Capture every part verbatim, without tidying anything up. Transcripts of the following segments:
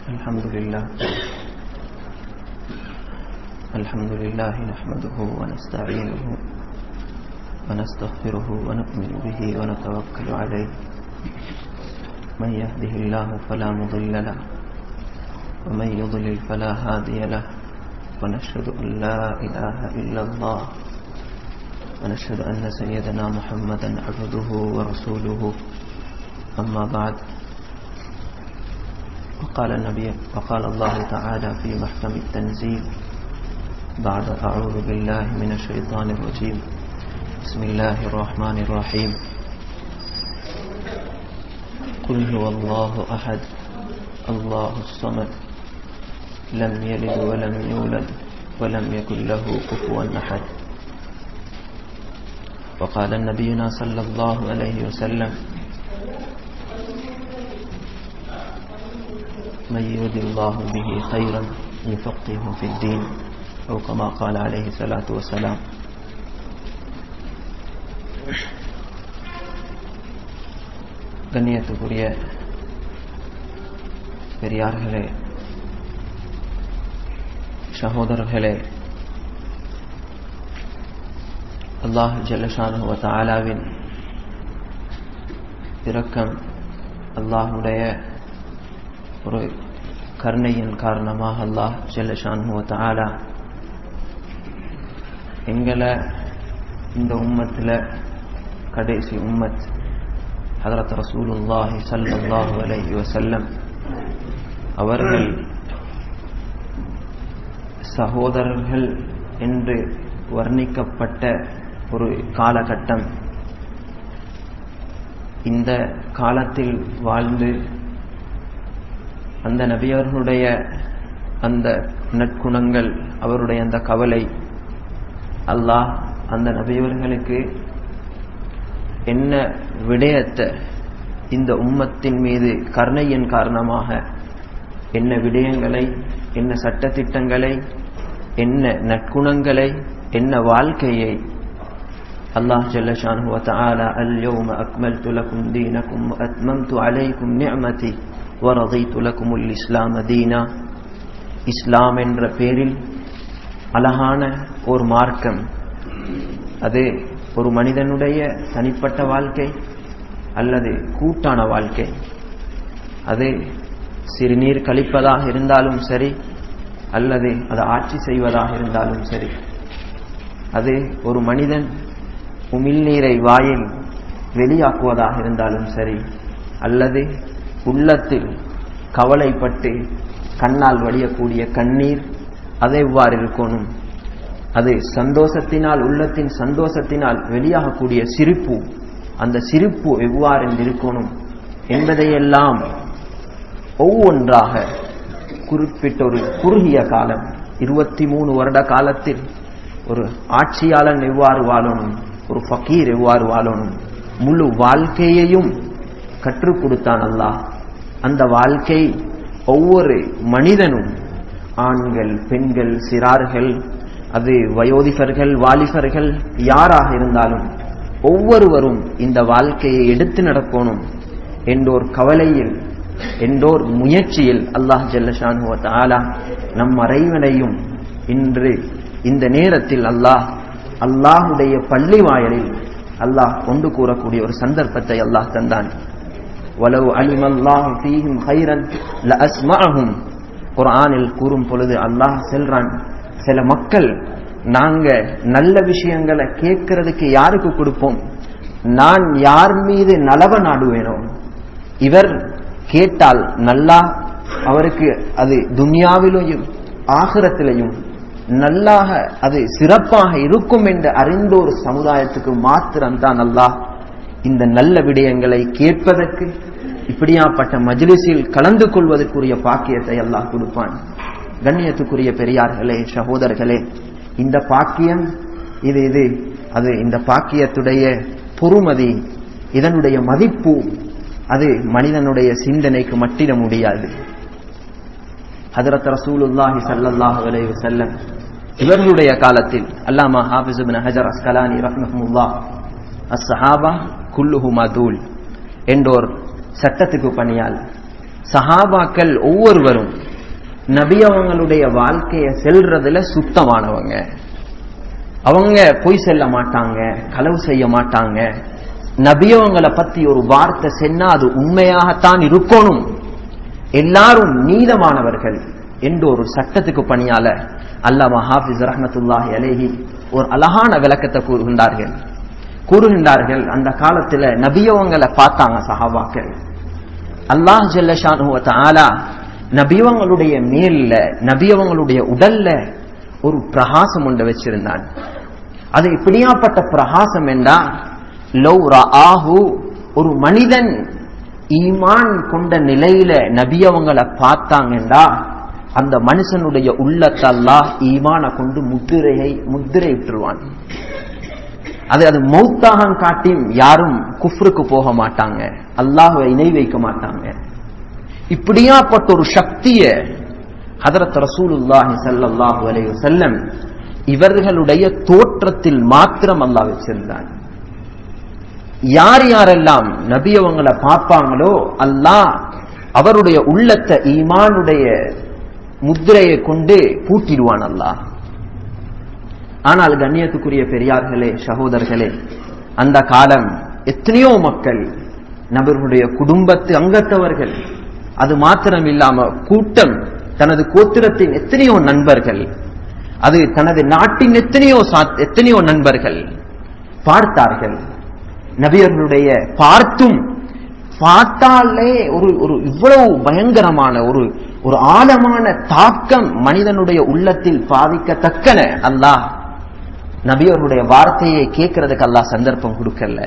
الحمد لله الحمد لله نحمده ونستعينه ونستغفره ونؤمن به ونتوكل عليه من يهده الله فلا مضل له ومن يضلل فلا هادي له ونشهد أن لا إله إلا الله ونشهد أن سيدنا محمدا عبده ورسوله أما بعد وقال النبي وقال الله تعالى في محكم التنزيل بعد أعوذ بالله من الشيطان الرجيم بسم الله الرحمن الرحيم قل هو الله أحد الله الصمد لم يلد ولم يولد ولم يكن له كفوا أحد وقال النبينا صلى الله عليه وسلم من يرد الله به خيرا يفقهه في الدين أو كما قال عليه الصلاة والسلام. கண்ணியத்துக்குரிய பெரியார்களே, சகோதரர்களே, அல்லாஹ் ஜல்லஷானஹு வ தஆலாவின் இரக்கம், அல்லாஹுடைய ஒரு கருணையின் காரணமாக அல்லாஹ் ஜல்லஷானஹு வ தஆலா எங்களை இந்த உம்மத்தில் கடைசி உம்மத் ஹதரத் ரசூலுல்லாஹி ஸல்லல்லாஹு அலைஹி வஸல்லம் அவர்கள் சகோதரர்கள் என்று வர்ணிக்கப்பட்ட ஒரு காலகட்டம். இந்த காலத்தில் வாழ்ந்து அந்த நபியர்களுடைய அந்த நற்குணங்கள், அவருடைய அந்த கவலை, அல்லாஹ் அந்த நபியவர்களுக்கு என்ன விடயத்தை இந்த உம்மத்தின் மீது கருணையின் காரணமாக என்ன விடயங்களை, என்ன சட்டத்திட்டங்களை, என்ன நற்குணங்களை, என்ன வாழ்க்கையை அல்லாஹ் ஜல்ல ஷானஹு வ தஆலா அல்-யௌம அக்மல்து லகும் தீனகும் வ அத்மம்து அலைக்கும் நிஅமதி வ ரதீது லகுமுல் இஸ்லாம தீனா, இஸ்லாம் என்ற பேரில் அழகான ஒரு மார்க்கம், அது ஒரு மனிதனுடைய தனிப்பட்ட வாழ்க்கை அல்லது கூட்டான வாழ்க்கை, அது சிறுநீர் கழிப்பதாக இருந்தாலும் சரி அல்லது அது ஆட்சி செய்வதாக இருந்தாலும் சரி, அது ஒரு மனிதன் உமிழ்நீரை வாயில் வெளியாக்குவதாக இருந்தாலும் சரி அல்லது உள்ளத்தில் கவலைப்பட்டு கண்ணால் வடியக்கூடிய கண்ணீர் அது எவ்வாறு இருக்கணும், அது சந்தோஷத்தினால், உள்ளத்தின் சந்தோஷத்தினால் வெளியாகக்கூடிய சிரிப்பு, அந்த சிரிப்பு எவ்வாறு இருக்கணும் என்பதையெல்லாம் ஒவ்வொன்றாக குறிப்பிட்ட ஒரு குறுகிய காலம், இருபத்தி மூணு வருட காலத்தில் ஒரு ஆட்சியாளன் எவ்வாறு வாழணும், ஒரு ஃபகீர் எவ்வாறு வாழணும், முழு வாழ்க்கையையும் கற்றுக் கொடுத்தான் அல்லாஹ். அந்த வாழ்க்கை ஒவ்வொரு மனிதனும், ஆண்கள், பெண்கள், சிறார்கள், அது வயோதிகர்கள், வாலிபர்கள், யாராக இருந்தாலும் ஒவ்வொருவரும் இந்த வாழ்க்கையை எடுத்து நடக்கணும் என்றோர் கவலையில், என்றோர் முயற்சியில் அல்லாஹ் ஜல்ல ஷானஹு வ தஆலா நம் அனைவரையும் இன்று இந்த நேரத்தில் அல்லாஹ் அல்லாஹுடைய பள்ளி வாயலில் அல்லாஹ் கொண்டு கூறக்கூடிய ஒரு சந்தர்ப்பத்தை அல்லாஹ் தந்தான். வலவ் அலிமல்லாஹு ஃபீஹிம் கைரன் லஅஸ்மஅஹும், குர்ஆனில் கூறும் பொழுது அல்லாஹ் சொல்றான், சில மக்கள் நாங்க நல்ல விஷயங்களை கேட்கறதுக்கு யாருக்கு கொடுப்போம், நான் யார் மீது நலவ நாடுவேனோ, இவர் கேட்டால் நல்லா அவருக்கு அது துன்யாவிலும் ஆகிரத்திலையும் நல்லாக அது சிறப்பாக இருக்கும் என்று அறிந்த ஒரு சமுதாயத்துக்கு மாத்திரம்தான் அல்லாஹ் இந்த நல்ல விடயங்களை கேட்பதற்கு, இப்படியாப்பட்ட மஜ்லிஸில் கலந்து கொள்வதற்குரிய பாக்கியத்தை அல்லாஹ் கொடுப்பான். கண்ணியத்துக்குரிய பெரியார்களே, சகோதரர்களே, இந்த பாக்கியம் இது இது அது இந்த பாக்கியத்துடைய பொறுமதி, இதனுடைய மதிப்பு அது மனிதனுடைய சிந்தனைக்கு மட்டிட முடியாது. ஹஜ்ரத் ரசூலுல்லாஹி ஸல்லல்லாஹு அலைஹி வஸல்லம் இவர்களுடைய காலத்தில் அல்லாமா ஹாஃபிஸ் இப்னு ஹஜர் அஸ்கலானி ரஹ்மஹுல்லாஹ் அஸ்ஸஹாபா குல்லுஹும் அதூல் என்றோர் சட்டத்துக்கு பணியால் சஹாபாக்கள் ஒவ்வொருவரும் நபி அவங்களுடைய வாழ்க்கைய செல்றதுல சுத்தமானவங்க. அவங்க பொய் செல்ல மாட்டாங்க, களவு செய்ய மாட்டாங்க. நபியவங்களை பத்தி ஒரு வார்த்தை சொன்னா அது உண்மையாகத்தான் இருக்கணும். எல்லாரும் நீதமானவர்கள் என்ற ஒரு சட்டத்துக்கு பணியால அல்லாமா ஹாஃபிஸ் ரஹ்மத்துல்லாஹி அலைஹி ஒரு அழகான விளக்கத்தை கூறுகின்றார்கள். கூறுகின்றார்கள் அந்த காலத்துல நபியவங்களை பார்த்தாங்க சஹாபாக்கள். அல்லாஹ் ஜல்ல ஷானுஹு வ தஆலா நபியவங்களுடைய மேல்ல நபியவங்களுடைய உடல்ல ஒரு பிரகாசம் ஒன்று வச்சிருந்தான். அது இப்படியாப்பட்ட பிரகாசம் என்றா லவ் ரஆஹு, ஒரு மனிதன் ஈமான் கொண்ட நிலையில நபியவங்களை பார்த்தாங்கண்டா அந்த மனுஷனுடைய உள்ளத்தை அல்லாஹ் ஈமான கொண்டு முத்திரையை முத்திரை விட்டுருவான். அது அது மௌத்தாக காட்டியும் யாரும் குஃப்ருக்கு போக மாட்டாங்க, அல்லாஹ்வை இணை வைக்க மாட்டாங்க. இப்படியாப்பட்ட ஒரு சக்திய ஹதரத் ரசூலுல்லாஹி ஸல்லல்லாஹு அலைஹி வஸல்லம் இவர்களுடைய தோற்றத்தில் மாத்திரம் அல்லாஹ் வச்சிருந்தான். யார் யாரெல்லாம் நபி அவங்களை பார்ப்பாங்களோ அல்லாஹ் அவருடைய உள்ளத்தை ஈமானுடைய முத்திரையை கொண்டு பூட்டிடுவான் அல்லாஹ். ஆனால் கண்ணியத்துக்குரிய பெரியார்களே, சகோதரர்களே, அந்த காலம் எத்தனையோ மக்கள், நபர்களுடைய குடும்பத்து அங்கத்தவர்கள், அது மாத்திரம் இல்லாம கூட்டம், தனது கோத்திரத்தின் எத்தனையோ நண்பர்கள், அது தனது நாட்டின் எத்தனையோ எத்தனையோ நண்பர்கள் பார்த்தார்கள். நபியர்களுடைய பார்த்தும் பார்த்தாலே ஒரு ஒரு இவ்வளவு பயங்கரமான ஒரு ஒரு ஆழமான தாக்கம் மனிதனுடைய உள்ளத்தில் பாதிக்கத்தக்கன அல்லாஹ் நபியர்களுடைய வார்த்தையை கேட்கறதுக்கு அல்லாஹ் சந்தர்ப்பம் கொடுக்கல.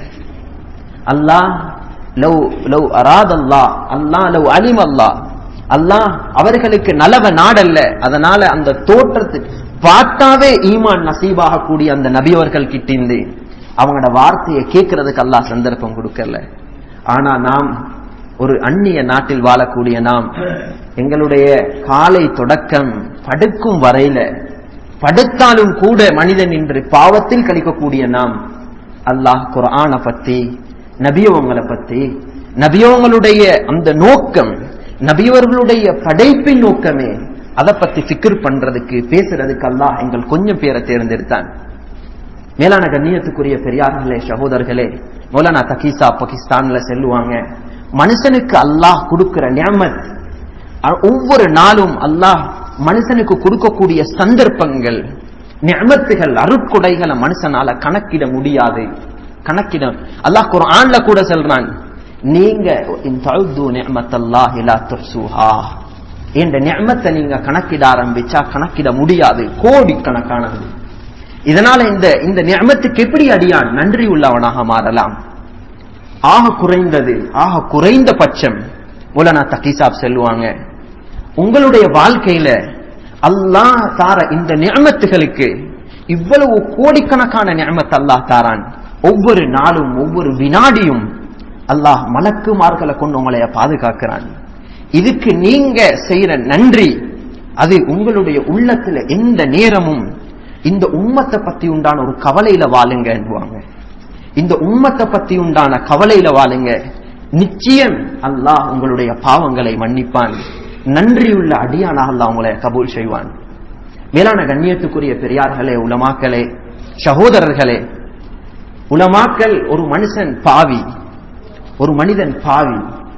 அல்லாஹ் லவ் லவ் அராத் அல்லாஹ் அல்லாஹ் லவ் அலிம் அல்லாஹ் அல்லாஹ் அவர்களுக்கு நலவ நாடல்ல, அதனால அந்த தோற்றத்தை பார்த்தாவே ஈமான் நசீபாக கூடிய அந்த நபியவர்கள் கிட்டிருந்து அவங்களோட வார்த்தையை கேட்கறதுக்கு அல்லாஹ் சந்தர்ப்பம் கொடுக்கல. ஆனா நாம் ஒரு அந்நிய நாட்டில் வாழக்கூடிய நாம் எங்களுடைய காலை தொடக்கம் படுக்கும் வரையில, படுத்தாலும் கூட மனிதன் இன்று பாவத்தில் கழிக்கக்கூடிய நாம் அல்லாஹ் குர்ஆனை பத்தி, நபியவங்களை பத்தி, நபியவங்களுடைய அந்த நோக்கம், நபியவர்களுடைய படைப்பின் நோக்கமே அதை பத்தி ஃபிக்ர் பண்றதுக்கு பேசுறதுக்கு அல்லாஹ் எங்கள் கொஞ்சம் பேரை தேர்ந்தெடுத்தான். மேலான கண்ணியத்துக்குரிய பெரியார்களே, சகோதரர்களே, மௌலானா தகீசா பாகிஸ்தான்ல செல்லுவாங்க, மனுஷனுக்கு அல்லாஹ் கொடுக்கிற நிஅமத், ஒவ்வொரு நாளும் அல்லாஹ் மனுஷனுக்கு கொடுக்கக்கூடிய சந்தர்ப்பங்கள், நிஅமத்துகள், அருட்கொடைகளை மனுஷனால கணக்கிட முடியாது. கணக்கிட அல்லாஹ் குர்ஆன்ல கூட சொல்றான், நீங்க இன் தஅது நிஅமத்தல்லாஹி லா துஹ்ஸூஹா, இந்த நிஅமத்தை நீங்க கணக்கிட ஆரம்பிச்சா கணக்கிட முடியாது, கோடி கணக்கானது. இதனால இந்த இந்த நிஅமத்துக்கு எப்படி அடியான் நன்றி உள்ளவனாக மாறலாம்? ஆக குறைந்தது, ஆக குறைந்த பட்சம் மௌலானா தகீசாப் சொல்லுவாங்க, உங்களுடைய வாழ்க்கையில அல்லாஹ் தார இந்த நிஅமத்துகளுக்கு இவ்வளவு கோடிக்கணக்கான நிஅமத் அல்லாஹ் தாரான். ஒவ்வொரு நாளும் ஒவ்வொரு வினாடியும் அல்லாஹ் மலக்குமார்களை கொண்டு உங்களைய பாதுகாக்கிறான். இதுக்கு நீங்க செய்யற நன்றி அது உங்களுடைய உள்ளத்துல எந்த நேரமும் இந்த உம்மத்தை பத்தி உண்டான ஒரு கவலையில வாழுங்க என்றுவாங்க. இந்த உம்மத்தை பத்தி உண்டான கவலையில வாழுங்க, நிச்சயம் அல்லாஹ் உங்களுடைய பாவங்களை மன்னிப்பான். நன்றியுள்ள அடியானாக அல்லாஹ் உங்களை கபூல் செய்வான். மேலான கண்ணியத்துக்குரிய பெரியார்களே, உலமாக்களே, சகோதரர்களே, உலமாக்கள் ஒரு மனுஷன் பாவி, ஒரு மனிதன் பாவி,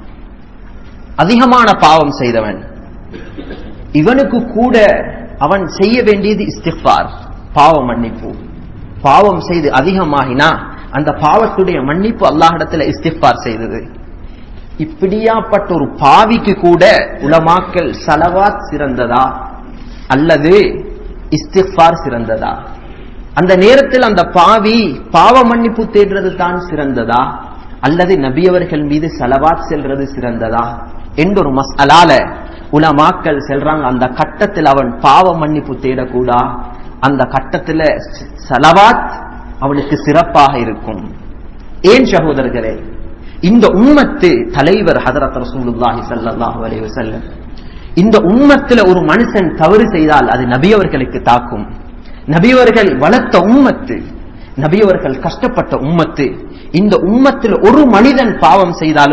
அதிகமான பாவம் செய்தவன், இவனுக்கு கூட அவன் செய்ய வேண்டியது இஸ்திக்ஃபார், பாவ மன்னிப்பு. பாவம் செய்து அதிகமாகினா அந்த பாவத்துடைய மன்னிப்பு அல்லாஹ்விடத்தில் இஸ்திக்ஃபார் செய்தது. இப்படியாப்பட்ட ஒரு பாவிக்கு கூட உலமாக்கள் ஸலவாத் சிறந்ததா அல்லது இஸ்திக்ஃபார் சிறந்ததா? அந்த நேரத்தில் அந்த பாவி பாவ மன்னிப்பு தேடுறது தான் சிறந்ததா அல்லது நபியவர்கள் மீது ஸலவாத் செல்றது சிறந்ததா என்ற ஒரு மஸ்அலால உலமாக்கள் செல்றாங்க. அந்த கட்டத்தில் அவன் பாவ மன்னிப்பு தேடக்கூடா, அந்த கட்டத்தில் ஸலவாத் அவனுக்கு சிறப்பாக இருக்கும். ஏன் சகோதரர்களே, இந்த உம்மத்து தலைவர் ஹதரத் ரசூலுல்லாஹி ஸல்லல்லாஹு அலைஹி வஸல்லம், இந்த உம்மத்துல ஒரு மனுஷன் தவறு செய்தால் அது நபியவர்களுக்கு தாக்கும். நபியவர்கள் வளர்த்த உம்மத்து, நபியவர்கள் கஷ்டப்பட்ட உம்மத்து. இந்த உம்மத்தில் ஒரு மனிதன் பாவம் செய்தாலும்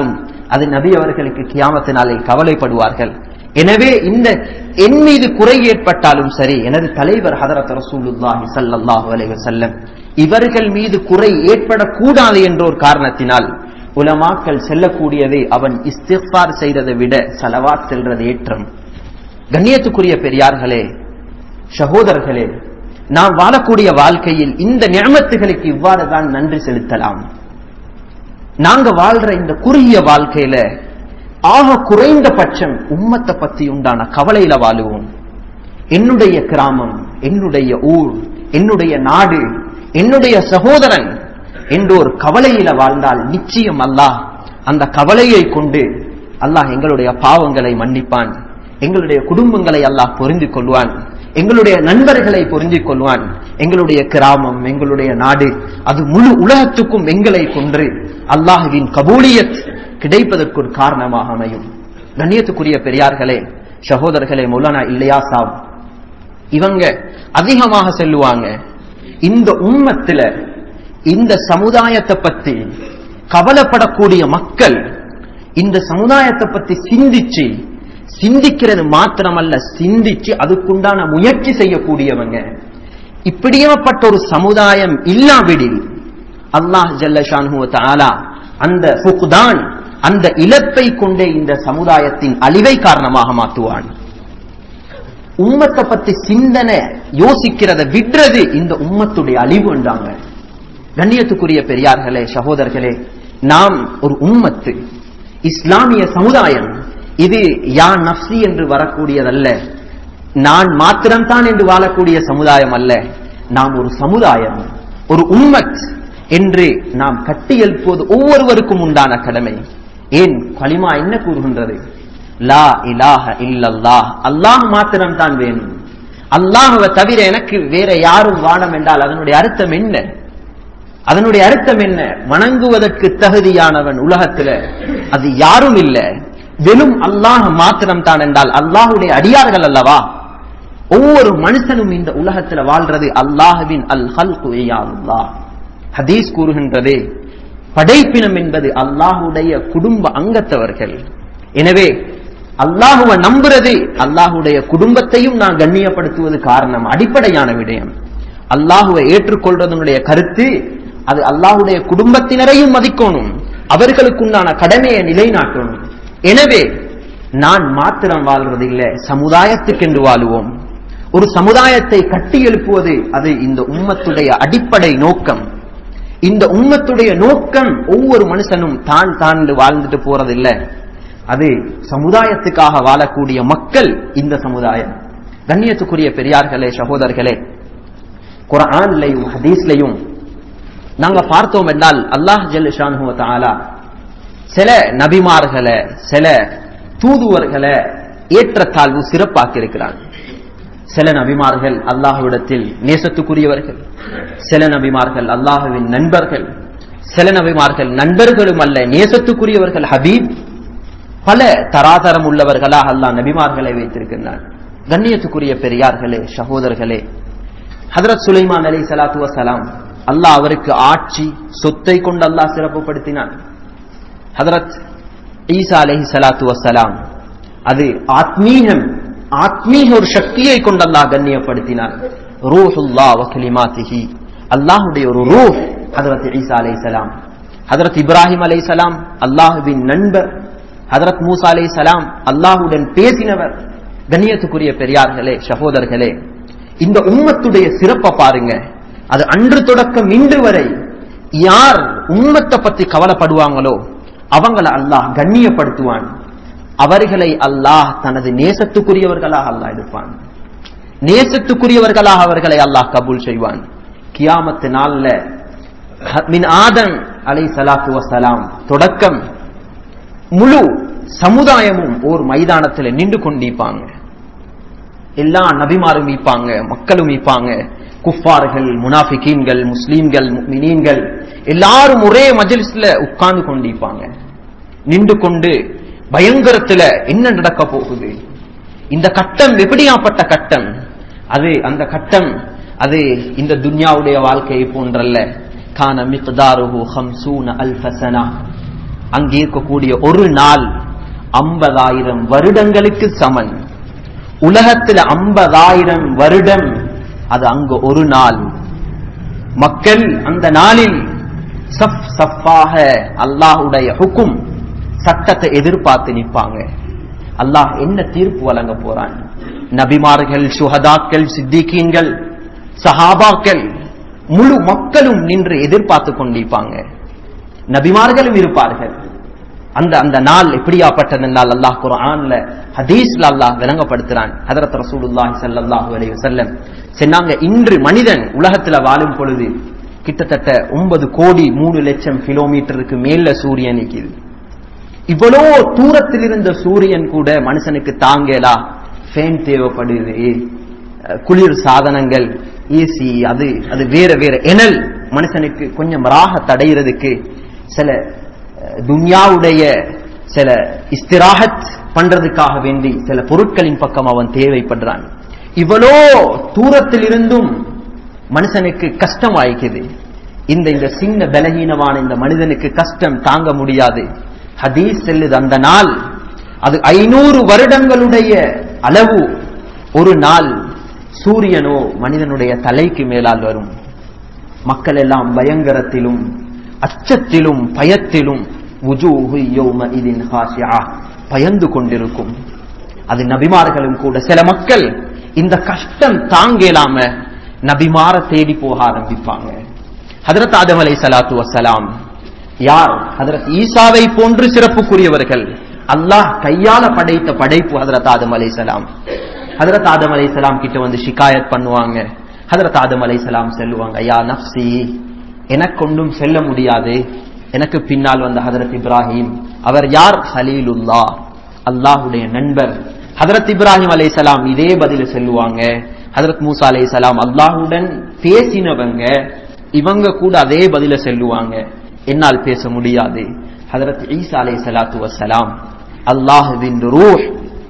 அது நபி அவர்களுக்கு கியாமத்து நாளில் கவலைப்படுவார்கள். எனவே இந்த என் மீது குறை ஏற்பட்டாலும் சரி, எனது தலைவர் ஹதரத் ரசூலுல்லாஹி ஸல்லல்லாஹு அலைஹி வஸல்லம் இவர்கள் மீது குறை ஏற்படக்கூடாது என்ற ஒரு காரணத்தினால் உலமாக்கள் செல்லக்கூடியதை அவன் இஸ்திக்ஃபார் செய்ததை விட ஸலவாத் செல்றது ஏற்றம். கண்ணியத்துக்குரிய பெரியார்களே, சகோதரர்களே, நாம் வாழக்கூடிய வாழ்க்கையில் இந்த நிஅமத்துகளுக்கு இவ்வாறு தான் நன்றி செலுத்தலாம். நாங்க வாழ்ற இந்த குறுகிய வாழ்க்கையில ஆக குறைந்த பட்சம் உம்மத்தை பத்தி உண்டான கவலையில வாழுவோம். என்னுடைய கிராமம், என்னுடைய ஊர், என்னுடைய நாடு, என்னுடைய சகோதரன் என்ற ஒரு கவலையில வாழ்ந்தால் நிச்சயம் அல்லாஹ் அந்த கவலையை கொண்டு அல்லாஹ் எங்களுடைய பாவங்களை மன்னிப்பான், எங்களுடைய குடும்பங்களை அல்லாஹ் பொருந்திக் கொள்வான், எங்களுடைய நண்பர்களை பொருந்திக் கொள்வான். எங்களுடைய கிராமம், எங்களுடைய நாடு, அது முழு உலகத்துக்கும் எங்களை கொன்று அல்லாஹுவின் கபூலியத் கிடைப்பதற்கு ஒரு காரணமாக அமையும். கண்ணியத்துக்குரிய பெரியார்களே, சகோதரர்களே, மௌலானா இல்லையா சாப் இவங்க அதிகமாக செல்லுவாங்க. இந்த உம்மத்துல இந்த சமுதாயத்தை பத்தி கவலைப்படக்கூடிய மக்கள் இந்த சமுதாயத்தை பத்தி சிந்திச்சு சிந்திக்கிறது மாத்திரமல்ல, சிந்திச்சு அதுக்குண்டான முயற்சி செய்யக்கூடியவங்க. இப்படியாப்பட்ட ஒரு சமுதாயம் இல்லாவிடில் அல்லாஹ் ஜல்ல ஷானுஹு வ தஆலா அந்த ஃபுக்தான், அந்த இழப்பை கொண்டே இந்த சமுதாயத்தின் அழிவை காரணமாக மாற்றுவான். உம்மத்தை பத்தி சிந்தனை யோசிக்கிறத விடுறது இந்த உம்மத்துடைய அழிவு என்றாங்க. கண்ணியத்துக்குரிய பெரியார்களே, சகோதரர்களே, நாம் ஒரு உம்மத்து, இஸ்லாமிய சமுதாயம். இது யா நஃப்சி என்று வரக்கூடியதல்ல, நான் மாத்திரம்தான் என்று வாழக்கூடிய சமுதாயம் அல்ல. நாம் ஒரு சமுதாயம், ஒரு உம்மத் என்று நாம் கட்டி எழுப்புவது ஒவ்வொருவருக்கும் உண்டான கடமை. ஏன் கலிமா என்ன கூறுகின்றது? லா இலாஹ இல்லல்லாஹ், அல்லாஹ் மாத்திரம் தான் வேணும், அல்லாஹ்வை தவிர எனக்கு வேற யாரும் வானம் என்றால் அதனுடைய அர்த்தம் என்ன? அதனுடைய அர்த்தம் என்ன? வணங்குவதற்கு தகுதியானவன் உலகத்துல அது யாரும் இல்ல, வெறும் அல்லாஹ் மாத்திரம் தான் என்றால் அல்லாஹுடைய அடியார்கள் அல்லவா? ஒவ்வொரு மனுஷனும் இந்த உலகத்துல வாழ்றது அல்லாஹ்வின் அல் ஹல்கு இய்யால்லாஹ். ஹதீஸ் கூறுகின்றது, படைப்பினம் என்பது அல்லாஹுடைய குடும்ப அங்கத்தவர்கள். எனவே அல்லாஹுவை நம்புறது, அல்லாஹுடைய குடும்பத்தையும் நான் கண்ணியப்படுத்துவது காரணம், அடிப்படையான விடயம். அல்லாஹுவை ஏற்றுக்கொள்றதனுடைய கருத்து அது அல்லாஹுடைய குடும்பத்தினரையும் மதிக்கணும், அவர்களுக்குண்டான கடமையை நிலைநாட்டணும். எனவே நான் மாத்திரம் வாழ்வதில்லை, சமுதாயத்துக்கென்று வாழுவோம். ஒரு சமுதாயத்தை கட்டி எழுப்புவது அது இந்த உம்மத்துடைய அடிப்படை நோக்கம். இந்த உம்மத்துடைய நோக்கம் ஒவ்வொரு மனுஷனும் தான் தான் வாழ்ந்துட்டு போறதில்லை, அது சமுதாயத்துக்காக வாழக்கூடிய மக்கள் இந்த சமுதாயம். கண்ணியத்துக்குரிய பெரியார்களே, சகோதரர்களே, குர்ஆன்லயும் ஹதீஸ்லயும் நாங்க பார்த்தோம் என்றால் அல்லாஹ் ஜல்ல ஷானுஹு வ தஆலா சில நபிமார்களை, சில தூதுவர்களை ஏற்றத்தாழ்வு சிறப்பாக்கி இருக்கிறான். சில நபிமார்கள் அல்லாஹ்விடத்தில் நேசத்துக்குரியவர்கள், சில நபிமார்கள் அல்லாஹ்வின் நண்பர்கள், சில நபிமார்கள் நண்பர்களும் அல்ல நேசத்துக்குரியவர்கள், ஹபீப். பல தராதரம் உள்ளவர்களாக அல்லாஹ் நபிமார்களை வைத்திருக்கின்றான். கண்ணியத்துக்குரிய பெரியார்களே, சகோதரர்களே, ஹஜ்ரத் சுலைமான் அலைஹிஸ்ஸலாத்து வஸ்ஸலாம் அல்லாஹ் அவருக்கு ஆட்சி சொத்தை கொண்டு அல்லாஹ் சிறப்புப்படுத்தினான். ஹஜ்ரத் ஈசா அலைஹிஸ்ஸலாத்து வஸ்ஸலாம் அது ஆத்மீகம், ஆத்மீக ஒரு சக்தியை கொண்டு அல்லாஹ் கண்ணியப்படுத்தினான். ரூஹுல்லாஹ் வ கலிமாத்திஹி, அல்லாஹ்வுடைய ஒரு ரூஹ் ஹஜ்ரத் ஈசா அலைஹிஸ்ஸலாம். ஹஜ்ரத் இப்ராஹிம் அலைஹிஸ்ஸலாம் அல்லாஹ்வின் நண்பர், ஹஜ்ரத் மூசா அலைஹிஸ்ஸலாம் அல்லாஹ்வுடன் பேசினவர். கண்ணியத்துக்குரிய பெரியார்களே, சகோதரர்களே, இந்த உம்மத்துடைய சிறப்பை பாருங்க. அது அன்று தொடக்கம் இன்று வரை யார் உம்மத்தை பத்தி கவலைப்படுவாங்களோ அவங்களை அல்லாஹ் கண்ணியப்படுத்துவான், அவர்களை அல்லாஹ் தனது நேசத்துக்குரியவர்களாக அல்லாஹ் எடுப்பான், நேசத்துக்குரியவர்களாக அவர்களை அல்லாஹ் கபூல் செய்வான். கியாமத்து நாள்ல மின் ஆதம் அலைஹிஸ்ஸலாத்து வஸ்ஸலாம் தொடக்கம் முழு சமுதாயமும் ஓர் மைதானத்தில் நின்று கொண்டிருப்பாங்க. எல்லா நபிமாரும் மீப்பாங்க, மக்களும் மீப்பாங்க, குஃபார்கள், முனாஃபிகீன்கள், முஸ்லீம்கள், முஃமினீன்கள் எல்லாரும் ஒரே மஜ்லிஸ்ல உட்கார்ந்து கொண்டிருப்பாங்க. நின்று கொண்டு பயங்கரத்துல என்ன நடக்க போகுது, இந்த கட்டம் எப்படியாப்பட்ட கட்டம், அது அந்த கட்டம் அது இந்த துன்யாவுடைய வாழ்க்கையை போன்றல்ல. கான மிக்தாருஹு ஹம்சூன அல்ஃப ஸனா, அங்கே இருக்கக்கூடிய ஒரு நாள் ஐம்பதாயிரம் வருடங்களுக்கு சமன். உலகத்தில் ஐம்பதாயிரம் வருடம், அது அங்கு ஒரு நாள். மக்கள் அந்த நாளில் சஃப் சஃப்பாக அல்லாஹ்வுடைய ஹுக்கும் சட்டத்தை எதிர்பார்த்து நிற்பாங்க. அல்லாஹ் என்ன தீர்ப்பு வழங்க போறான்? நபிமார்கள், சுஹதாக்கள், சித்திகீன்கள், சஹாபாக்கள், முழு மக்களும் நின்று எதிர்பார்த்து கொண்டிருப்பாங்க. நபிமார்களும் இருப்பார்கள். அந்த அந்த நாள் எப்படியாப்பட்டது என்றால் அல்லாஹ் குர்ஆன்ல ஹதீஸ்ல அல்லாஹ் விளங்கப்படுத்துறான். ஹஜ்ரத் ரசூலுல்லாஹி ஸல்லல்லாஹு அலைஹி வஸல்லம் சொன்னாங்க, இன்று மனிதன் உலகத்துல வாழும் பொழுது கிட்டத்தட்ட ஒன்பது கோடி மூணு லட்சம் கிலோமீட்டருக்கு மேல சூரியன் நிற்குது. இவ்வளோ தூரத்தில் இருந்த சூரியன் கூட மனுஷனுக்கு தாங்கலா, ஃபேன் தேவைப்படுது, குளிர் சாதனங்கள், ஏசி, அது அது வேற வேற எனல் மனுஷனுக்கு கொஞ்சம் ராக தடைகிறதுக்கு சில துன்யாவுடைய சில இஸ்திராஹத் பண்றதுக்காக வேண்டி சில பொருட்களின் பக்கம் அவன் தேவைப்படுறான். இவ்வளோ தூரத்தில் இருந்தும் மனுஷனுக்கு கஷ்டம் ஆயிக்குது. இந்த இந்த சின்ன பலகீனமான இந்த மனிதனுக்கு கஷ்டம் தாங்க முடியாது. ஹதீஸ் செல்லுது, அந்த நாள் அது ஐநூறு வருடங்களுடைய அளவு. ஒரு நாள் சூரியனோ மனிதனுடைய தலைக்கு மேலால் வரும். மக்கள் எல்லாம் பயங்கரத்திலும் அச்சத்திலும் பயத்திலும் பயந்து கொண்டிருக்கும். அது நபிமார்களும் கூட. சில மக்கள் இந்த கஷ்டம் தாங்கலாம நபிமார தேடி போக ஆரம்பிப்பாங்க. ஹஜ்ரத் ஆதம் அலைஹிஸ்ஸலாத்து வஸ்ஸலாம் யார்? ஹஜ்ரத் ஈசாவை போன்று சிறப்புக்குரியவர்கள். அல்லாஹ் கையால படைத்த படைப்பு ஹஜ்ரத் ஆதம் அலைஹிஸ்ஸலாம். ஹஜ்ரத் ஆதம் அலைஹிஸ்ஸலாம் கிட்ட வந்து ஷிகாயத் பண்ணுவாங்க. ஹஜ்ரத் ஆதம் அலைஹிஸ்ஸலாம் சொல்லுவாங்க, யா நஃப்ஸி, எனக்கு ஒன்றும் செல்ல முடியாது. எனக்கு பின்னால் வந்த ஹஜ்ரத் இப்ராஹிம், அவர் யார்? ஹலீலுல்லாஹ், அல்லாஹ்வுடைய நண்பர். ஹஜ்ரத் இப்ராஹிம் அலைஹிஸ்ஸலாம் இதே பதில சொல்லுவாங்க. ஹஜ்ரத் மூசா அலைஹிஸ்ஸலாம் அல்லாஹ்வுடன் பேசினவங்க, இவங்க கூட அதே பதில சொல்லுவாங்க, என்னால் பேச முடியாது. ஹஜ்ரத் ஈசா அலைஹிஸ்ஸலாத்து வஸ்ஸலாம் அல்லாஹ்வின் ரூஹ்,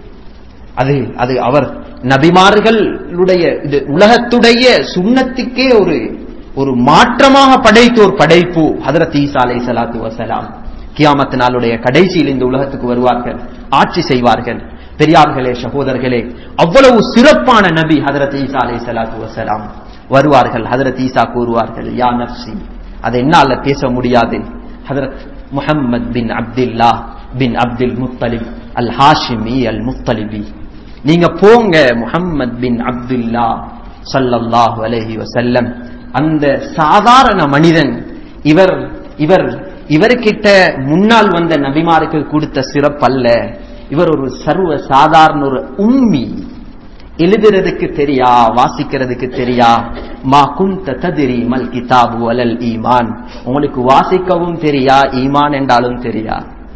அது அது அவர் நபிமார்களுடைய உலகத்துடைய சுன்னத்துக்கே ஒரு ஒரு மாற்றமாக படைத்த ஒரு படைப்பு ஹஜ்ரத் ஈசா அலைஹிஸ்ஸலாத்து வஸ்ஸலாம். கியாமத் நாளுடைய கடைசியில் இந்த உலகத்துக்கு வருவார்கள், ஆட்சி செய்வார்கள். பெரியார்களே, சகோதரர்களே, அவ்வளவு சிறப்பான நபி ஹஜ்ரத் ஈசா அலைஹிஸ்ஸலாத்து வஸ்ஸலாம் வருவார்கள். ஹஜ்ரத் ஈசா கூறுவார்கள், யா நஃப்ஸி, அது என்னால பேச முடியாது. ஹஜ்ரத் முஹம்மத் பின் அப்துல்லா பின் அப்துல் முத்தலிப் அல் ஹாஷிமி அல் முத்தலிபி, நீங்க போங்க முஹம்மத் பின் அப்துல்லா ஸல்லல்லாஹு அலைஹி வஸல்லம், அந்த சாதாரண மனிதன், இவர் இவர் இவர்கிட்ட முன்னால் வந்த நபிமாருக்கு கொடுத்த சிறப்பல்ல, இவர் ஒரு சர்வ சாதாரண ஒரு உம்மி, எழுதுறதுக்கு தெரியா, வாசிக்கிறதுக்கு தெரியா. மா குன்த தத்ரி மல் கிதாபு வலல் ஈமான், உங்களுக்கு வாசிக்கவும் தெரியா, ஈமான் என்றாலும் தெரியா.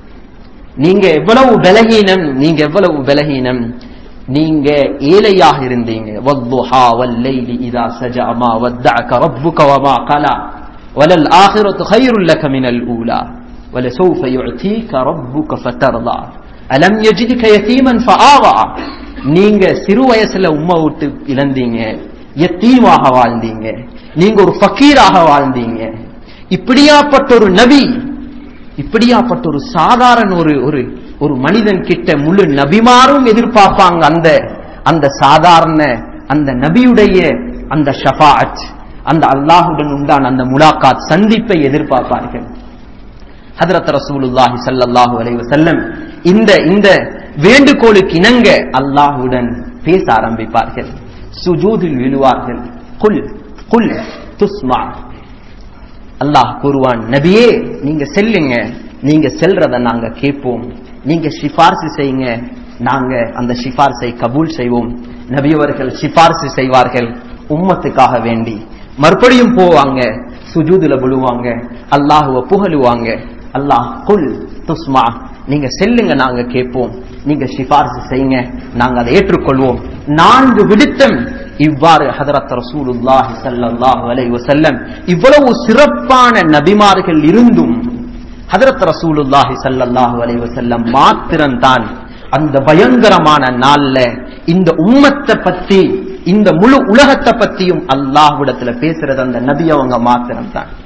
நீங்க எவ்வளவு பலகீனம், நீங்க எவ்வளவு பலகீனம், நீங்க ஏழையாக இருந்தீங்க. வத்துஹா வல்லைலி இதா சஜா மா வத்தஅக ரப்புக வமா கலா வலல் ஆகிரத்து கைருல் லக மினல் ஊலா வலசௌஃப யுஅதீக ரப்புக ஃபதர்தா அலம் யஜிதுக யதீமன் ஃபஆவா. நீங்க சிறு வயசுல உம்மை விட்டு இழந்தீங்க, யத்தீமாக வாழ்ந்தீங்க, நீங்க ஒரு ஃபக்கீராக வாழ்ந்தீங்க. இப்படியாப்பட்ட ஒரு நபி, இப்படியாப்பட்ட ஒரு சாதாரண ஒரு ஒரு ஒரு மனிதன் கிட்ட முழு நபிமாரும் எதிர்பார்ப்பாங்க. அந்த அந்த சாதாரண அந்த நபியுடைய அந்த ஷஃபாஅத், அந்த அல்லாஹுடன் உண்டான அந்த முலாகாத் சந்திப்பை எதிர்பார்ப்பார்கள். ஹஜ்ரத் ரசூலுல்லாஹி ஸல்லல்லாஹு அலைஹி வஸல்லம் இந்த இந்த வேண்டுகோளுக்கு இணங்க அல்லாஹுடன் பேச ஆரம்பிப்பார்கள். சுஜூதில் விழுவார்கள். குல் குல் துஸ்மா, அல்லாஹ் கூறுவான், நபியே நீங்க செல்லுங்க, நீங்க செல்றத நாங்க கேட்போம், நீங்க சிபார்சு செய்யுங்க, நாங்க அந்த சிபார்சை கபூல் செய்வோம். நபியவர்கள் சிபார்சு செய்வார்கள் உம்மத்துக்காக வேண்டி. மறுபடியும் போவாங்க, சுஜூதுல விழுவாங்க, அல்லாஹுவ புகழுவாங்க. அல்லாஹ் குல் துஸ்மா, நீங்க செல்லுங்க, நாங்க கேட்போம், நீங்க சிபார்சு செய்யுங்க, நாங்க அதை ஏற்றுக்கொள்வோம். நான்கு விடுத்தம். இவ்வாறு ஹஜ்ரத் ரசூலுல்லாஹி ஸல்லல்லாஹு அலைஹி வஸல்லம் இவ்வளவு சிறப்பான நபிமார்கள் இருந்தும் ஹஜ்ரத் ரசூலுல்லாஹி ஸல்லல்லாஹு அலைஹி வஸல்லம் மாத்திரம்தான் அந்த பயங்கரமான நாள்ல இந்த உம்மத்தை பத்தி, இந்த முழு உலகத்தை பத்தியும் அல்லாஹ்விடத்துல பேசுறது அந்த நபி அவங்க மாத்திரம்தான்.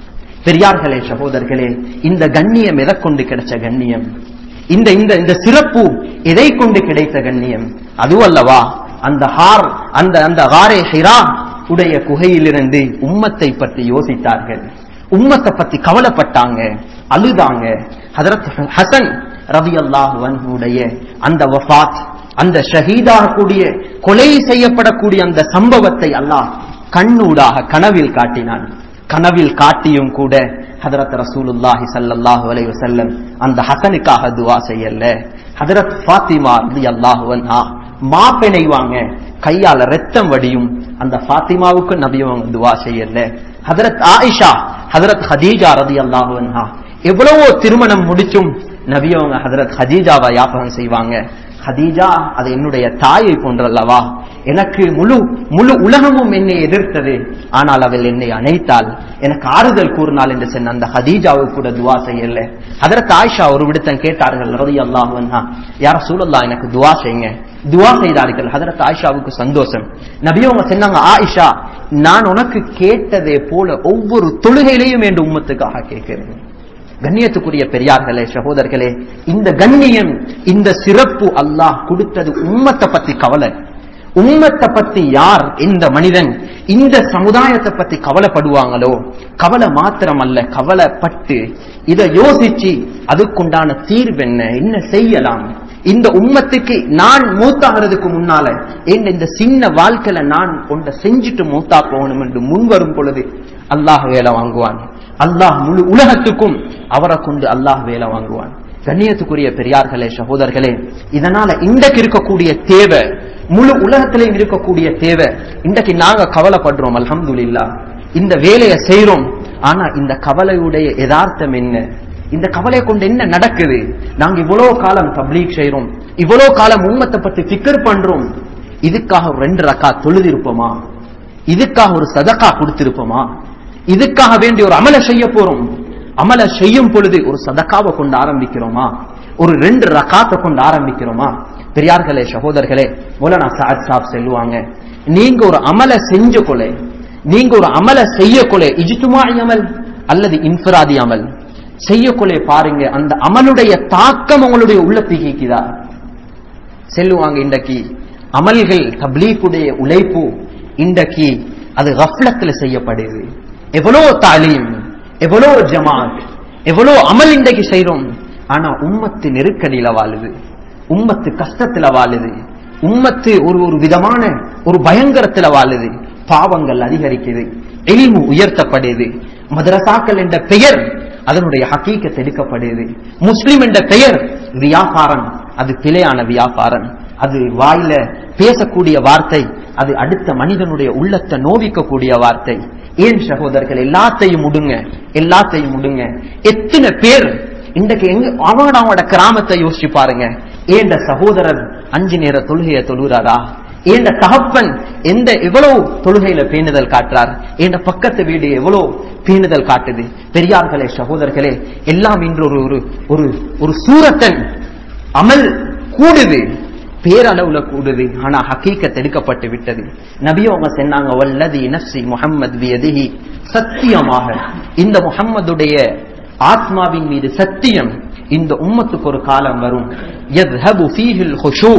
பெரியார்களே, சகோதரர்களே, இந்த கண்ணியம் எதை கொண்டு கிடைச்ச கண்ணியம்? இந்த இந்த இந்த சிறப்பு எதை கொண்டு கிடைத்த கண்ணியம்? அதுவல்லவா அந்த ஹார் அந்த அந்த ஹாரே ஹிரா உடைய குகையிலிருந்து உம்மத்தை பற்றி யோசித்தார்கள், உம்மத்தை பற்றி கவலைப்பட்டாங்க, அழுதாங்க. ஹஜ்ரத் ஹசன் ரலியல்லாஹு அன்ஹுடைய அந்த வஃபாத், அந்த ஷஹீதாகக்கூடிய கொலை செய்யப்படக்கூடிய அந்த சம்பவத்தை அல்லாஹ் கண்ணூடாக கனவில் காட்டினான். கனவில் காட்டியும் கூட ஹஜ்ரத் ரசூலுல்லாஹி ஸல்லல்லாஹு அலைஹி வஸல்லம் அந்த ஹசனுக்காக துஆ செய்யல. ஹஜ்ரத் ஃபாத்திமா ரலியல்லாஹு அன்ஹா மாப்பெனைவாங்க, கையால ரத்தம் வடியும், அந்த ஃபாத்திமாவுக்கு நபி அவங்க துஆ செய்யல. ஹஜ்ரத் ஆயிஷா, ஹஜ்ரத் ஹதீஜா ரலியல்லாஹு அன்ஹா எவ்வளவோ திருமணம் முடிச்சும் நபி அவங்க ஹஜ்ரத் ஹதீஜாவை ஞாபகம் செய்வாங்க. ஹதீஜா அது என்னுடைய தாயை போன்றல்லவா, எனக்கு முழு முழு உலகமும் என்னை எதிர்த்தது, ஆனால் அவள் என்னை அணைத்தாள், எனக்கு ஆறுதல் கூறினாள் என்று சொன்ன அந்த ஹதீஜாவுக்கு கூட துவா செய்யல. ஹஜ்ரத் ஆயிஷா ஒரு விடுத்தம் கேட்டார்கள் ரலியல்லாஹு அன்ஹா, யா ரசூலல்லாஹ் எனக்கு துவா செய்யுங்க. துவா செய்தார்கள். ஹஜ்ரத் ஆயிஷாவுக்கு சந்தோஷம். நபி அவங்க சொன்னாங்க, ஆயிஷா நான் உனக்கு கேட்டதே போல ஒவ்வொரு தொழுகையிலையும் என் உம்மத்துக்காக கேட்கிறேன். கண்ணியத்துக்குரிய பெரியார்களே, சகோதரர்களே, இந்த கண்ணியம், இந்த சிறப்பு அல்லாஹ் கொடுத்தது உம்மத்தை பத்தி கவலை. உம்மத்தை பத்தி யார், இந்த மனிதன் இந்த சமுதாயத்தை பத்தி கவலைப்படுவாங்களோ, கவலை மாத்திரம் அல்ல, கவலைப்பட்டு இதை யோசிச்சு அதுக்குண்டான தீர்வு என்ன, என்ன செய்யலாம், இந்த உம்மத்துக்கு நான் மூத்தாகிறதுக்கு முன்னால இந்த சின்ன வாழ்க்கையில நான் ஒன்றை செஞ்சுட்டு மூத்தா போகணும் என்று முன்வரும் பொழுது அல்லாஹ் வேலை வாங்குவான். அல்லாஹ் முழு உலகத்துக்கும் அவரை கொண்டு அல்லாஹ் வேலை வாங்குவான். கண்ணியத்துக்குரிய பெரியார்களே, சகோதரர்களே, இதனால இன்றைக்கு இருக்கக்கூடிய தேவை, முழு உலகத்திலையும் இருக்கக்கூடிய தேவை, இன்றைக்கு நாங்க கவலைப்படுறோம், அல்ஹம்துலில்லாஹ் இந்த வேலையை செய்யறோம். ஆனா இந்த கவலையுடைய யதார்த்தம் என்ன, இந்த கவலையை கொண்டு என்ன நடக்குது? நாங்க இவ்வளவு காலம் தப்லீக் செய்யறோம், இவ்வளவு காலம் உம்மத்தை பத்தி ஃபிக்ர் பண்றோம், இதுக்காக ஒரு ரெண்டு ரக்கா தொழுதிருப்போமா? இதுக்காக ஒரு சதகா கொடுத்திருப்போமா? இதுக்காக வேண்டிய ஒரு அமலை செய்ய போறோம், அமலை செய்யும் பொழுது ஒரு சதகாவை கொண்டு ஆரம்பிக்கிறோமா? ஒரு ரெண்டு ரக்காத்தை கொண்டு ஆரம்பிக்கிறோமா? பெரியார்களே, சகோதரர்களே, மௌலானா சஅத் சாப் சொல்லுவாங்க, நீங்க ஒரு அமலை செஞ்ச கொலை, நீங்க ஒரு அமலை செய்ய கொலை, இஜ்திமாஇ அமல் அல்லது இன்ஃபிராதி அமல் செய்ய கொலை, பாருங்க அந்த அமலுடைய தாக்கம் உங்களுடைய உள்ளத்துக்கு இருக்குதா? செல்லுவாங்க. இன்றைக்கு அமல்கள், தப்லீகுடைய உழைப்பு இன்றைக்கு அது கஃப்லத்துல செய்யப்படுது. எவ்வளோ தாலீம், எவ்வளோ ஜமாத், எவ்வளோ அமல் இன்றைக்கு செய்யறோம். ஆனா உம்மத்து நெருக்கடியில வாழுது, உம்மத்து கஷ்டத்துல வாழுது, உம்மத்து ஒரு ஒரு விதமான ஒரு பயங்கரத்துல வாழுது, பாவங்கள் அதிகரிக்குது, இல்மு உயர்த்தப்படுது, மதரசாக்கள் என்ற பெயர் அதனுடைய ஹகீகத் எடுக்கப்படுது, முஸ்லிம் என்ற பெயர் வியாபாரம், அது பிழையான வியாபாரம், அது வாயில பேசக்கூடிய வார்த்தை, அது அடுத்த மனிதனுடைய உள்ளத்தை நோவிக்கக்கூடிய வார்த்தை. ஏன் சகோதரர்கள், எல்லாத்தையும் முடுங்க, எல்லாத்தையும் முடுங்க. எத்தனை பேர் இன்றைக்கு எங்க அவனோட அவனோட கிராமத்தை யோசிச்சு பாருங்க. ஏண்ட சகோதரர் அஞ்சு நேர தொழுகையை தொழுகிறாரா? ஏண்ட தகப்பன் எந்த எவ்வளவு தொழுகையில பேணுதல் காட்டுறார்? ஏண்ட பக்கத்து வீடு எவ்வளவு பேணுதல் காட்டுது? பெரியார்களே, சகோதரர்களே, எல்லாம் இன்று ஒரு ஒரு ஒரு சூரத்தன் அமல் கூடுது, பேரளவுல கூடுது, ஆனா ஹகீகத் எடுக்கப்பட்டு விட்டது. நபி அவங்க சொன்னாங்க, வல்லதி நஃப்ஸி முஹம்மத் பியதிஹி, சத்தியமாக இந்த முஹம்மதுடைய ஆத்மாவின் மீது சத்தியம், இந்த உம்மத்துக்கு ஒரு காலம் வரும், யذهب فيه الخشوع,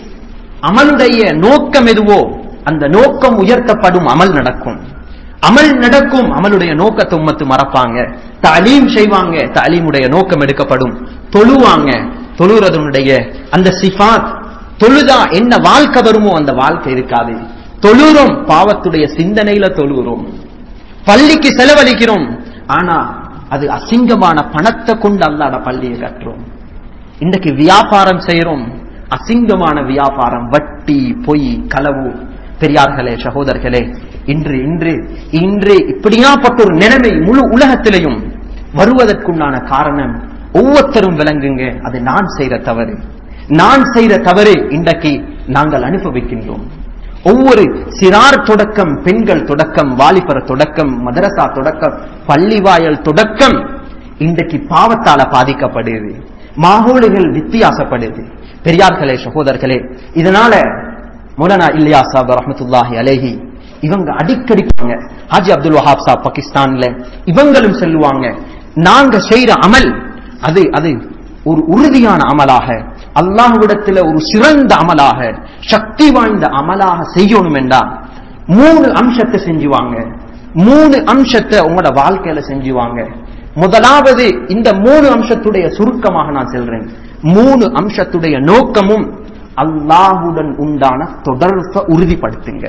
அமலுடைய நோக்கம் எதுவோ அந்த நோக்கம் உயர்த்தப்படும், அமல் நடக்கும், அமல் நடக்கும், அமலுடைய நோக்கத்தை உம்மத்து மறப்பாங்க. தலீம் செய்வாங்க, தலீமுடைய நோக்கம் எடுக்கப்படும். தொழுவாங்க, தொழுறதனுடைய அந்த சிஃபாத், தொழுதா என்ன வாழ்க்கை வருமோ அந்த வாழ்க்கை இருக்காது. தொழுறோம், பாவத்துடைய சிந்தனையில தொழுகிறோம், பள்ளிக்கு செலவழிக்கிறோம், ஆனா அது அசிங்கமான பணத்தை கொண்டு அல்லாஹ் பள்ளியை கட்டுறோம். இன்றைக்கு வியாபாரம் செய்யறோம், அசிங்கமான வியாபாரம், வட்டி, பொய், களவு. பெரியார்களே, சகோதரர்களே, இன்று இன்று இன்று இப்படியாப்பட்ட ஒரு நிலைமை முழு உலகத்திலையும் வருவதற்குண்டான காரணம் ஒவ்வொருத்தரும் விளங்குங்க, அது நான் செய்யற தவறு, நான் செய்யற தவறு இன்றைக்கு நாங்கள் அனுபவிக்கின்றோம். ஒவ்வொரு சிறார் தொடக்கம், பெண்கள் தொடக்கம், வாலிபர் தொடக்கம், மதரசா தொடக்கம், பள்ளிவாயல் தொடக்கம் இன்றைக்கு பாவத்தால பாதிக்கப்படுது, மாஹோலுகள் வித்தியாசப்படுது. பெரியார்களே, சகோதரர்களே, இதனால மௌலானா இல்யாஸ் சாஹிப் ரஹ்மத்துல்லாஹி அலைஹி இவங்க அடிக்கடி ஹாஜி அப்துல் வஹாப் சாப் பாகிஸ்தான்ல இவங்களும் சொல்லுவாங்க, நாங்க செய்யற அமல் அது அது ஒரு உறுதியான அமலாக, அல்லாஹ்விடத்துல ஒரு சிறந்த அமலாக, சக்தி வாய்ந்த அமலாக செய்யணும் என்றா மூணு அம்சத்தை செஞ்சுவாங்க. மூணு அம்சத்தை உங்களோட வாழ்க்கையில செஞ்சுவாங்க. முதலாவது, இந்த மூணு அம்சத்துடைய சுருக்கமாக நான் சொல்றேன். மூணு அம்சத்துடைய நோக்கமும் அல்லாஹுடன் உண்டான தொடர்பை உறுதிப்படுத்துங்க.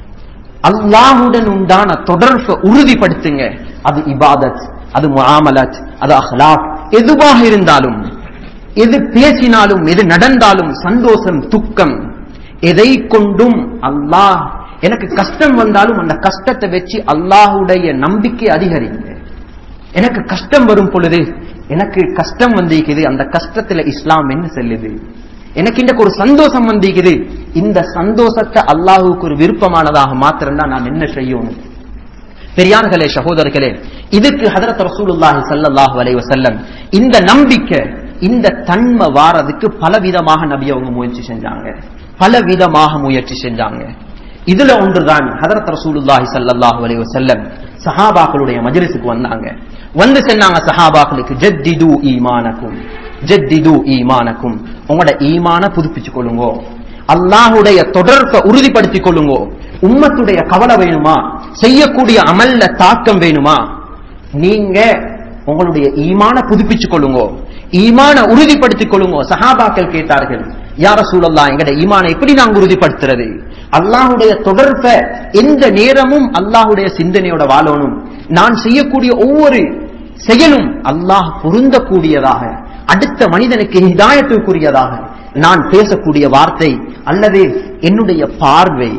அல்லாஹுடன் உண்டான தொடர்பை உறுதிப்படுத்துங்க. அது இபாதத், அது முஆமலத், அது அஹ்லாக், எதுவாக இருந்தாலும், எது பேசினாலும், எது நடந்தாலும், சந்தோஷம் துக்கம், எதை கொண்டும் அல்லாஹ், எனக்கு கஷ்டம் வந்தாலும் அந்த கஷ்டத்தை வச்சு அல்லாஹுடைய நம்பிக்கை அதிகரிங்க. எனக்கு கஷ்டம் வரும் பொழுது, எனக்கு கஷ்டம் வந்திருக்குது, அந்த கஷ்டத்துல இஸ்லாம் என்ன சொல்லுது, எனக்கு இன்றைக்கு ஒரு சந்தோஷம் வந்திருக்குது, இந்த சந்தோஷத்தை அல்லாஹுக்கு ஒரு விருப்பமானதாக மாத்திரம்தான் நான் என்ன செய்யணும். பெரியார்களே, சகோதரர்களே, இதுக்கு ஹஜ்ரத் ரசூலுல்லாஹி ஸல்லல்லாஹு அலைஹி வஸல்லம் இந்த நம்பிக்கை, இந்த தன்மை வாரதுக்கு பலவிதமாக நபி அவங்க முயற்சி செஞ்சாங்க, பலவிதமாக முயற்சி செஞ்சாங்க. இதுல ஒன்றுதான் ஹஜ்ரத் ரசூலுல்லாஹி ஸல்லல்லாஹு அலைஹி வஸல்லம் சஹாபாக்களுடைய மஜ்லிஸுக்கு வந்தாங்க. வந்து சொன்னாங்க சஹாபாக்களுக்கு, ஜத்திது ஈமானக்கும், ஜத்திது ஈமானக்கும், உங்களோட ஈமான புதுப்பிச்சு கொள்ளுங்க, அல்லாஹுடைய தொடர்பை உறுதிப்படுத்திக் கொள்ளுங்க. உம்மத்துடைய கவலை வேணுமா, செய்யக்கூடிய அமல்ல தாக்கம் வேணுமா, நீங்க உங்களுடைய ஈமான புதுப்பிச்சுக் கொள்ளுங்க, ஈமான உறுதிப்படுத்திக் கொள்ளுங்க. சஹாபாக்கள் கேட்டார்கள், யா ரசூலல்லாஹ், எங்கட ஈமான எப்படி நாங்க உறுதிப்படுத்துறது? அல்லாஹுடைய தொடர்பை எந்த நேரமும் அல்லாஹுடைய சிந்தனையோட வாழணும். நான் செய்யக்கூடிய ஒவ்வொரு செயலும் அல்லாஹ் பொருந்தக்கூடியதாக, அடுத்த மனிதனுக்கு ஹிதாயத்துக்குரியதாக, நான் பேசக்கூடிய வார்த்தை அல்லது என்னுடைய பார்வை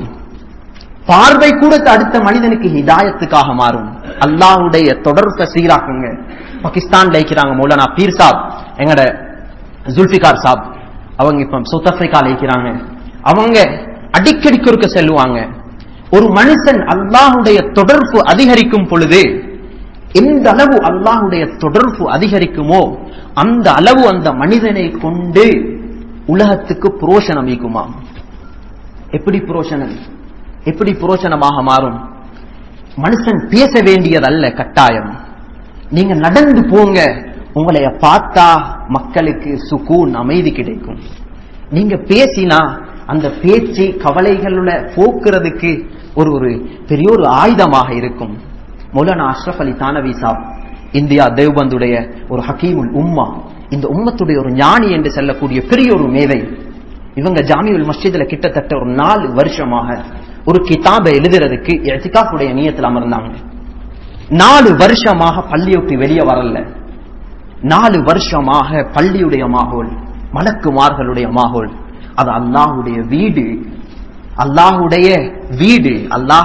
பார்வை கூட அடுத்த மனிதனுக்கு ஹிதாயத்துக்காக மாறும். அல்லாஹ்வுடைய தொடர்பை சீராக்குங்க. பாகிஸ்தான்ல இருக்கிறாங்க மௌலானா பீர் சாப், எங்கட ஜுல்பிகார் சாப், அவங்க இப்ப சவுத் ஆப்பிரிக்கால இருக்கிறாங்க. அவங்க அடிக்கடி குறுக்க செல்லுவாங்க, ஒரு மனுஷன் அல்லாஹ்வுடைய தொடர்பு அதிகரிக்கும் பொழுது எந்த அளவு அல்லாஹ்வுடைய தொடர்பு அதிகரிக்குமோ அந்த அளவு அந்த மனிதனை கொண்டு உலகத்துக்கு புரோஷனம் ஈக்குமா. எப்படி புரோஷனம், எப்படி புரோஷனமாக மாறும்? மனுஷன் பேச வேண்டியதல்ல கட்டாயம், நீங்க நடந்து போங்க, உங்களைய பார்த்தா மக்களுக்கு சுகூன், அமைதி கிடைக்கும். நீங்க பேசினா அந்த பேச்சு கவலைகளோட போக்குறதுக்கு ஒரு ஒரு பெரிய ஒரு ஆயுதமாக இருக்கும். மௌலானா அஷ்ரஃப் அலி தானவி சாப், இந்தியா தேவ்பந்துடைய ஒரு ஹக்கீமுல் உம்மா, இந்த உம்மத்துடைய ஒரு ஞானி என்று சொல்லக்கூடிய பெரிய ஒரு மேதை. இவங்க ஜாமியுல் மஸ்ஜித்ல கிட்டத்தட்ட ஒரு நாலு வருஷமாக ஒரு கிதாபை எழுதுறதுக்கு இஅ்திகாஃபுடைய நியத்தில் அமர்ந்தாங்க. நாலு வருஷமாக பள்ளியோட்டு வெளியே வரல. நாலு வருஷமாக பள்ளியுடைய மாகோல், மலக்குமார்களுடைய மாகோல், அது அல்லாஹுடைய வீடு, அல்லாஹுடைய வீடு. அல்லாஹ்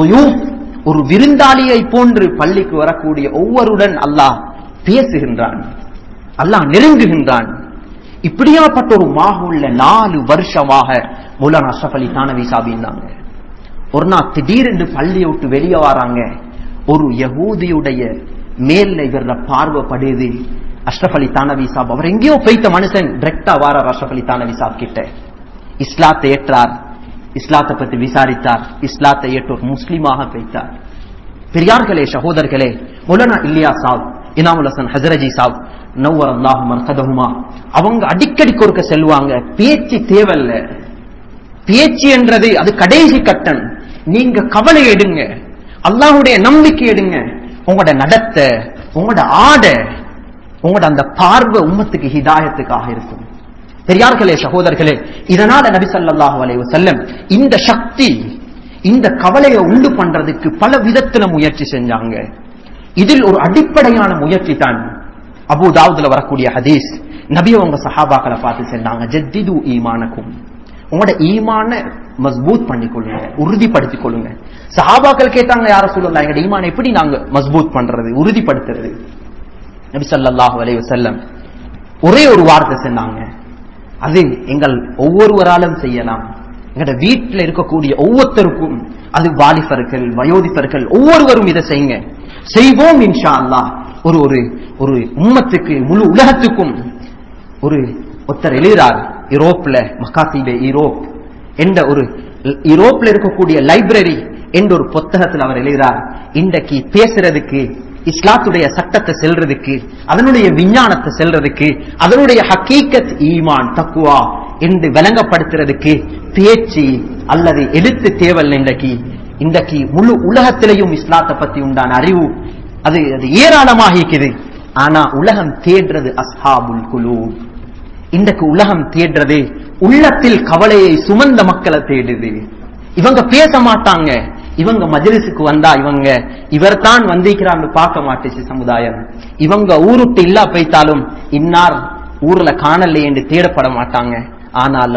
ஒரு விருந்தாளியை போன்று பள்ளிக்கு வரக்கூடிய ஒவ்வொருடன் அல்லாஹ் பேசுகின்றான், அல்லாஹ் நெருங்குகின்றான். இப்படியாப்பட்ட ஒரு மாகோல்ல நாலு வருஷமாக மௌலானா அஷ்ரஃப் அலி தானவி சாபின்னாங்க. ஒரு நாள் திடீரென்று பள்ளியை விட்டு வெளியே வராங்க. ஒரு யகூதியுடைய மேல இவர பார்வைப்படுது. அஷ்ரஃப் அலி தானவி சாப், அவர் எங்கேயோ போய்த்த மனுஷன் டிரெக்டா வாரார் அஷ்ரஃப் அலி தானவி சாப் கிட்ட. இஸ்லாத்தை ஏற்றார், இஸ்லாத்தை பத்தி விசாரித்தார், இஸ்லாத்தை ஏற்ற ஒரு முஸ்லீமாக போய்த்தார். பெரியார்களே, சகோதரர்களே, மௌலானா இல்லியா சாப், இனாமுல் ஹசன் ஹஸ்ரஜி சாப், நவ்வர் அல்லாஹு மர்கதஹுமா, அவங்க அடிக்கடி கொடுக்க செல்வாங்க. பேச்சு தேவல்ல, பேச்சு என்றது அது கடைசி கட்டம். நீங்க கவலை எடுங்க, அல்லாஹ்வுடைய நம்பிக்கை எடுங்க. உங்களோட நடத்த, உங்களோட ஆட, உங்களோட அந்த பார்வை உம்மத்துக்கு ஹிதாயத்துக்காக இருக்கும். பெரியார்களே, சகோதரர்களே, இதனால நபி ஸல்லல்லாஹு அலைஹி வஸல்லம் இந்த சக்தி, இந்த கவலையை உண்டு பண்றதுக்கு பல விதத்துல முயற்சி செஞ்சாங்க. இதில் ஒரு அடிப்படையான முயற்சி தான் அபூ தாவூதுல வரக்கூடிய ஹதீஸ். நபி அவங்க சஹாபாக்களை பார்த்து சொன்னாங்க, ஜத்திது ஈமானக்கும், உங்களோட ஈமான மஸ்பூத் பண்ணிக்கொள்ளுங்க, உறுதிப்படுத்திக் கொள்ளுங்க. சஹாபாக்கள் கேட்டாங்க, யார ரசூலுல்லாஹ், எங்க ஈமான எப்படி நாங்க மஸ்பூத் பண்றது, உறுதிப்படுத்துறது? நபி ஸல்லல்லாஹு அலைஹி வஸல்லம் ஒரே ஒரு வார்த்தை சொன்னாங்க, அது எங்கள் ஒவ்வொருவராலும் செய்யலாம். எங்கட வீட்டில் இருக்கக்கூடிய ஒவ்வொருத்தருக்கும், அது வாலிபர்கள், வயோதிபர்கள், ஒவ்வொருவரும் இதை செய்யுங்க. செய்வோம் இன்ஷா அல்லாஹ். ஒரு ஒரு ஒரு உம்மத்துக்கு, முழு உலகத்துக்கும் ஒரு ஒருத்தர் எழுதுறார். யூரோப்ல மகாத்தீபே யூரோப் என்ற ஒரு யூரோப்ல இருக்கக்கூடிய லைப்ரரி என்ற ஒரு புத்தகத்தில் அவர் எழுதுகிறார். இன்றைக்கு பேசுறதுக்கு, இஸ்லாத்துடைய சட்டத்தை செல்றதுக்கு, அதனுடைய விஞ்ஞானத்தை செல்றதுக்கு, அதனுடைய ஹக்கீகத் ஈமான் தக்குவா என்று விளங்கப்படுத்துறதுக்கு பேச்சு அல்லது எழுத்து தேவல். இன்றைக்கு இன்றைக்கு முழு உலகத்திலையும் இஸ்லாத்தை பத்தி உண்டான அறிவு அது அது ஏராளமாக இருக்குது. ஆனா உலகம் தேடுறது அஸ்ஹாபுல் குலூப். இன்றைக்கு உலகம் தேடுறது உள்ளத்தில் கவலையை சுமந்த மக்களை தேடுது. இவங்க பேச மாட்டாங்க, இவங்க மஜ்லிஸுக்கு வந்தா இவங்க இவர் தான் வந்திருக்கிறான்னு பார்க்க மாட்டேச்சு சமுதாயம். இவங்க ஊருட்டு இல்லா போய்த்தாலும் இன்னார் ஊர்ல காணலை என்று தேடப்பட மாட்டாங்க. ஆனால்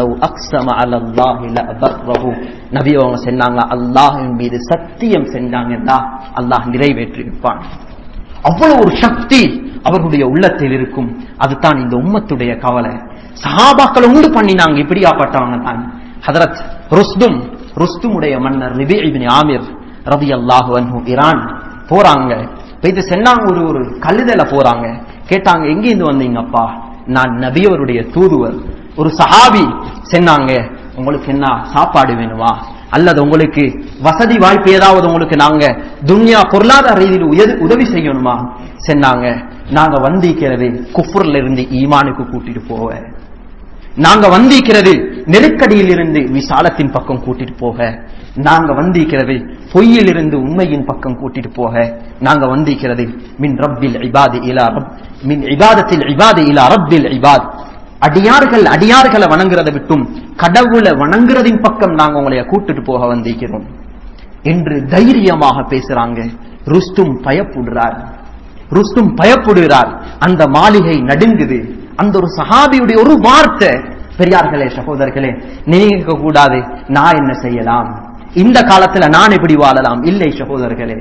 நபி அவங்க சொன்னாங்க, அல்லாஹின் மீது சத்தியம் செஞ்சாங்கன்னா அல்லாஹ் நிறைவேற்றி இருப்பான். அவ்வளவு ஒரு சக்தி அவர்களுடைய உள்ளத்தில் இருக்கும். அதுதான் இந்த உம்மத்துடைய கவலை. சஹாபாக்களை உண்டு பண்ணினாங்க. இப்படியாப்பட்டவங்க தான் ஹதரத் ருஸ்தும் ருஸ்துமுடைய மன்னர் ரிபீ இப்னு ஆமிர் ரலியல்லாஹு அன்ஹு ஈரான் போறாங்க. போயிட்டு சென்னாங்க, ஒரு ஒரு கழுதல போறாங்க. கேட்டாங்க, எங்க இருந்து வந்தீங்கப்பா? நான் நபியவருடைய தூதுவர். ஒரு சஹாபி சொன்னாங்க, உங்களுக்கு என்ன சாப்பாடு வேணுமா அல்லது உங்களுக்கு வசதி வாய்ப்பு ஏதாவது உங்களுக்கு நாங்க துன்யா பொருளாதார ரீதியில் உதவி செய்யணுமா? சொன்னாங்க, நாங்க வந்திருக்கிறது குஃப்ர்ல இருந்து ஈமானுக்கு கூட்டிட்டு போக, நாங்க வந்திருக்கிறது நெருக்கடியில் இருந்து விசாலத்தின் பக்கம் கூட்டிட்டு போக, நாங்க வந்திருக்கிறது பொய்யில் இருந்து உண்மையின் பக்கம் கூட்டிட்டு போக, நாங்க வந்திருக்கிறது மின் ரப்பில் இபாதி இலா ரப் மின் இபாதத்தில் இபாதி இலா ரப்பில் இபாத், அடியார்கள் அடியார்களை வணங்குறதை விட்டும் கடவுளை வணங்குறதின் பக்கம் நாங்க உங்களைய கூட்டிட்டு போக வந்திருக்கிறோம் என்று தைரியமாக பேசுறாங்க. ருஸ்தும் பயப்படுறார். ருஸ்தும் பயப்படுகிறார். அந்த மாளிகை நடுங்குது. அந்த ஒரு சஹாபியுடைய ஒரு வார்த்தை, பெரியார்களே சகோதரர்களே, நினைக்க கூடாது நான் என்ன செய்யலாம், இந்த காலத்துல நான் எப்படி வாழலாம். இல்லை சகோதரர்களே,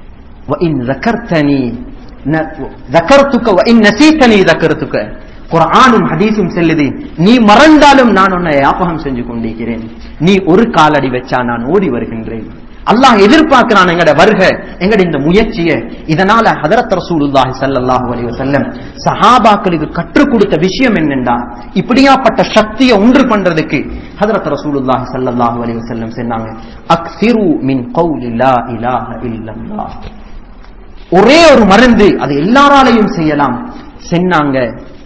குர்ஆனும் ஹதீஸும் செல்லுது, நீ மறந்தாலும் நான் உன்னை ஞாபகம் செஞ்சு கொண்டிருக்கிறேன், நீ ஒரு காலடி வச்சா நான் ஓடி வருகின்றேன். அல்லாஹ் எதிர்பார்க்கிறான் எங்கட வருக, எங்கட இந்த முயற்சியை. இதனால ஹதரத் ரசூலுல்லாஹி ஸல்லல்லாஹு அலைஹி வஸல்லம் சஹாபாக்களுக்கு கற்றுக் கொடுத்த விஷயம் என்னென்றா, இப்படியாப்பட்ட சக்தியை ஒன்று பண்றதுக்கு ஹதரத் ரசூலுல்லாஹி ஸல்லல்லாஹு அலைஹி வஸல்லம் சொன்னாங்க, அக்ஸிரு மின் கௌலி லா இலாஹ இல்லல்லாஹ். ஒரே ஒரு மருந்து, அது எல்லாராலையும் செய்யலாம். சொன்னாங்க,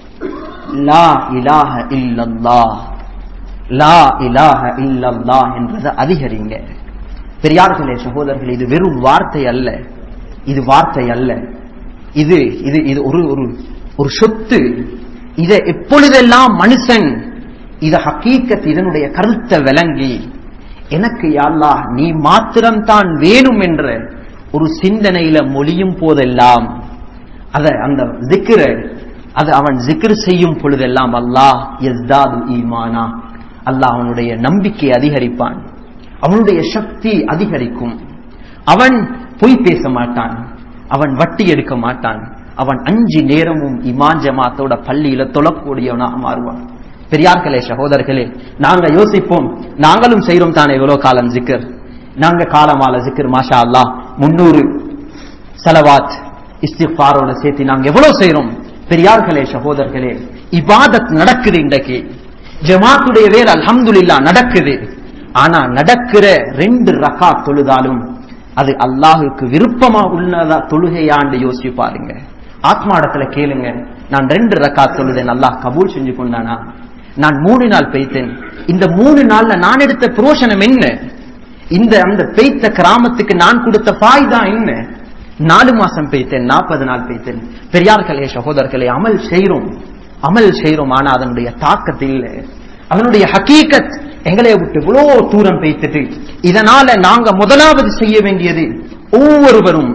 லா இலாஹ இல்லல்லாஹ், லா இலாஹ இல்லல்லாஹ் என்றதை அதிகரிங்க. பெரியார்களே சகோதரர்களே, இது வெறும் வார்த்தை அல்ல, இது வார்த்தை அல்ல, இது இது இது ஒரு ஒரு சொத்து. இதை எப்பொழுதெல்லாம் மனுஷன் இத ஹக்கீக்கத் இதனுடைய கருத்தை விளங்கி, எனக்கு யா அல்லாஹ் நீ மாத்திரம்தான் வேணும் என்ற ஒரு சிந்தனையில மொழியும் போதெல்லாம் அத அந்த ஜிக்ர அது அவன் ஜிக்ர் செய்யும் பொழுதெல்லாம் அல்லாஹ் யஸ்தாது ஈமானா, அல்லாஹ் அவனுடைய நம்பிக்கை அதிகரிப்பான், அவனுடைய சக்தி அதிகரிக்கும். அவன் பொய் பேச மாட்டான், அவன் வட்டி எடுக்க மாட்டான், அவன் அஞ்சு நேரமும் இமான் ஜமாத்தோட பள்ளியில தொழக்கூடியவனாக மாறுவான். பெரியார்களே சகோதரர்களே, நாங்க யோசிப்போம், நாங்களும் செய்யறோம் தானே எவ்வளவு காலம் ஜிக்கர், நாங்க காலமால ஜிக்கர் மாஷா அல்லாஹ் முன்னூறு சலவாத் இஸ்திக்ஃபாரோட சேர்த்து நாங்க எவ்வளவு செய்யறோம். பெரியார்களே சகோதரர்களே, இபாதத் நடக்குது, இன்றைக்கு ஜமாத்துடைய வேலை அல்ஹம்துலில்லாஹ் நடக்குது. ஆனா நடக்கிற ரெண்டு ரக்காத் தொழுதாலும் அது அல்லாஹுக்கு விருப்பமா உள்ளதா தொழுகையாண்டு யோசிச்சு பாருங்க. ஆத்மாடத்துல கேளுங்க, நான் ரெண்டு ரக்காத் தொழுதேன், அல்லாஹ் கபூல் செஞ்சு கொண்டானா? நான் மூணு நாள் பெய்தேன், இந்த மூணு நாள்ல நான் எடுத்த புரோஷனம் என்ன? இந்த அந்த பெய்த கிராமத்துக்கு நான் கொடுத்த ஃபாய்தா என்ன? நாலு மாசம் பெய்தேன், நாற்பது நாள் பெய்தேன். பெரியார்களே சகோதரர்களே, அமல் செய்யறோம், அமல் செய்யறோம், ஆனா அதனுடைய தாக்கத்து இல்லை, அதனுடைய ஹக்கீகத் எங்களை விட்டு இவ்வளோ தூரம் பெய்த்துட்டு. இதனால நாங்க முதலாவது செய்ய வேண்டியது, ஒவ்வொருவரும்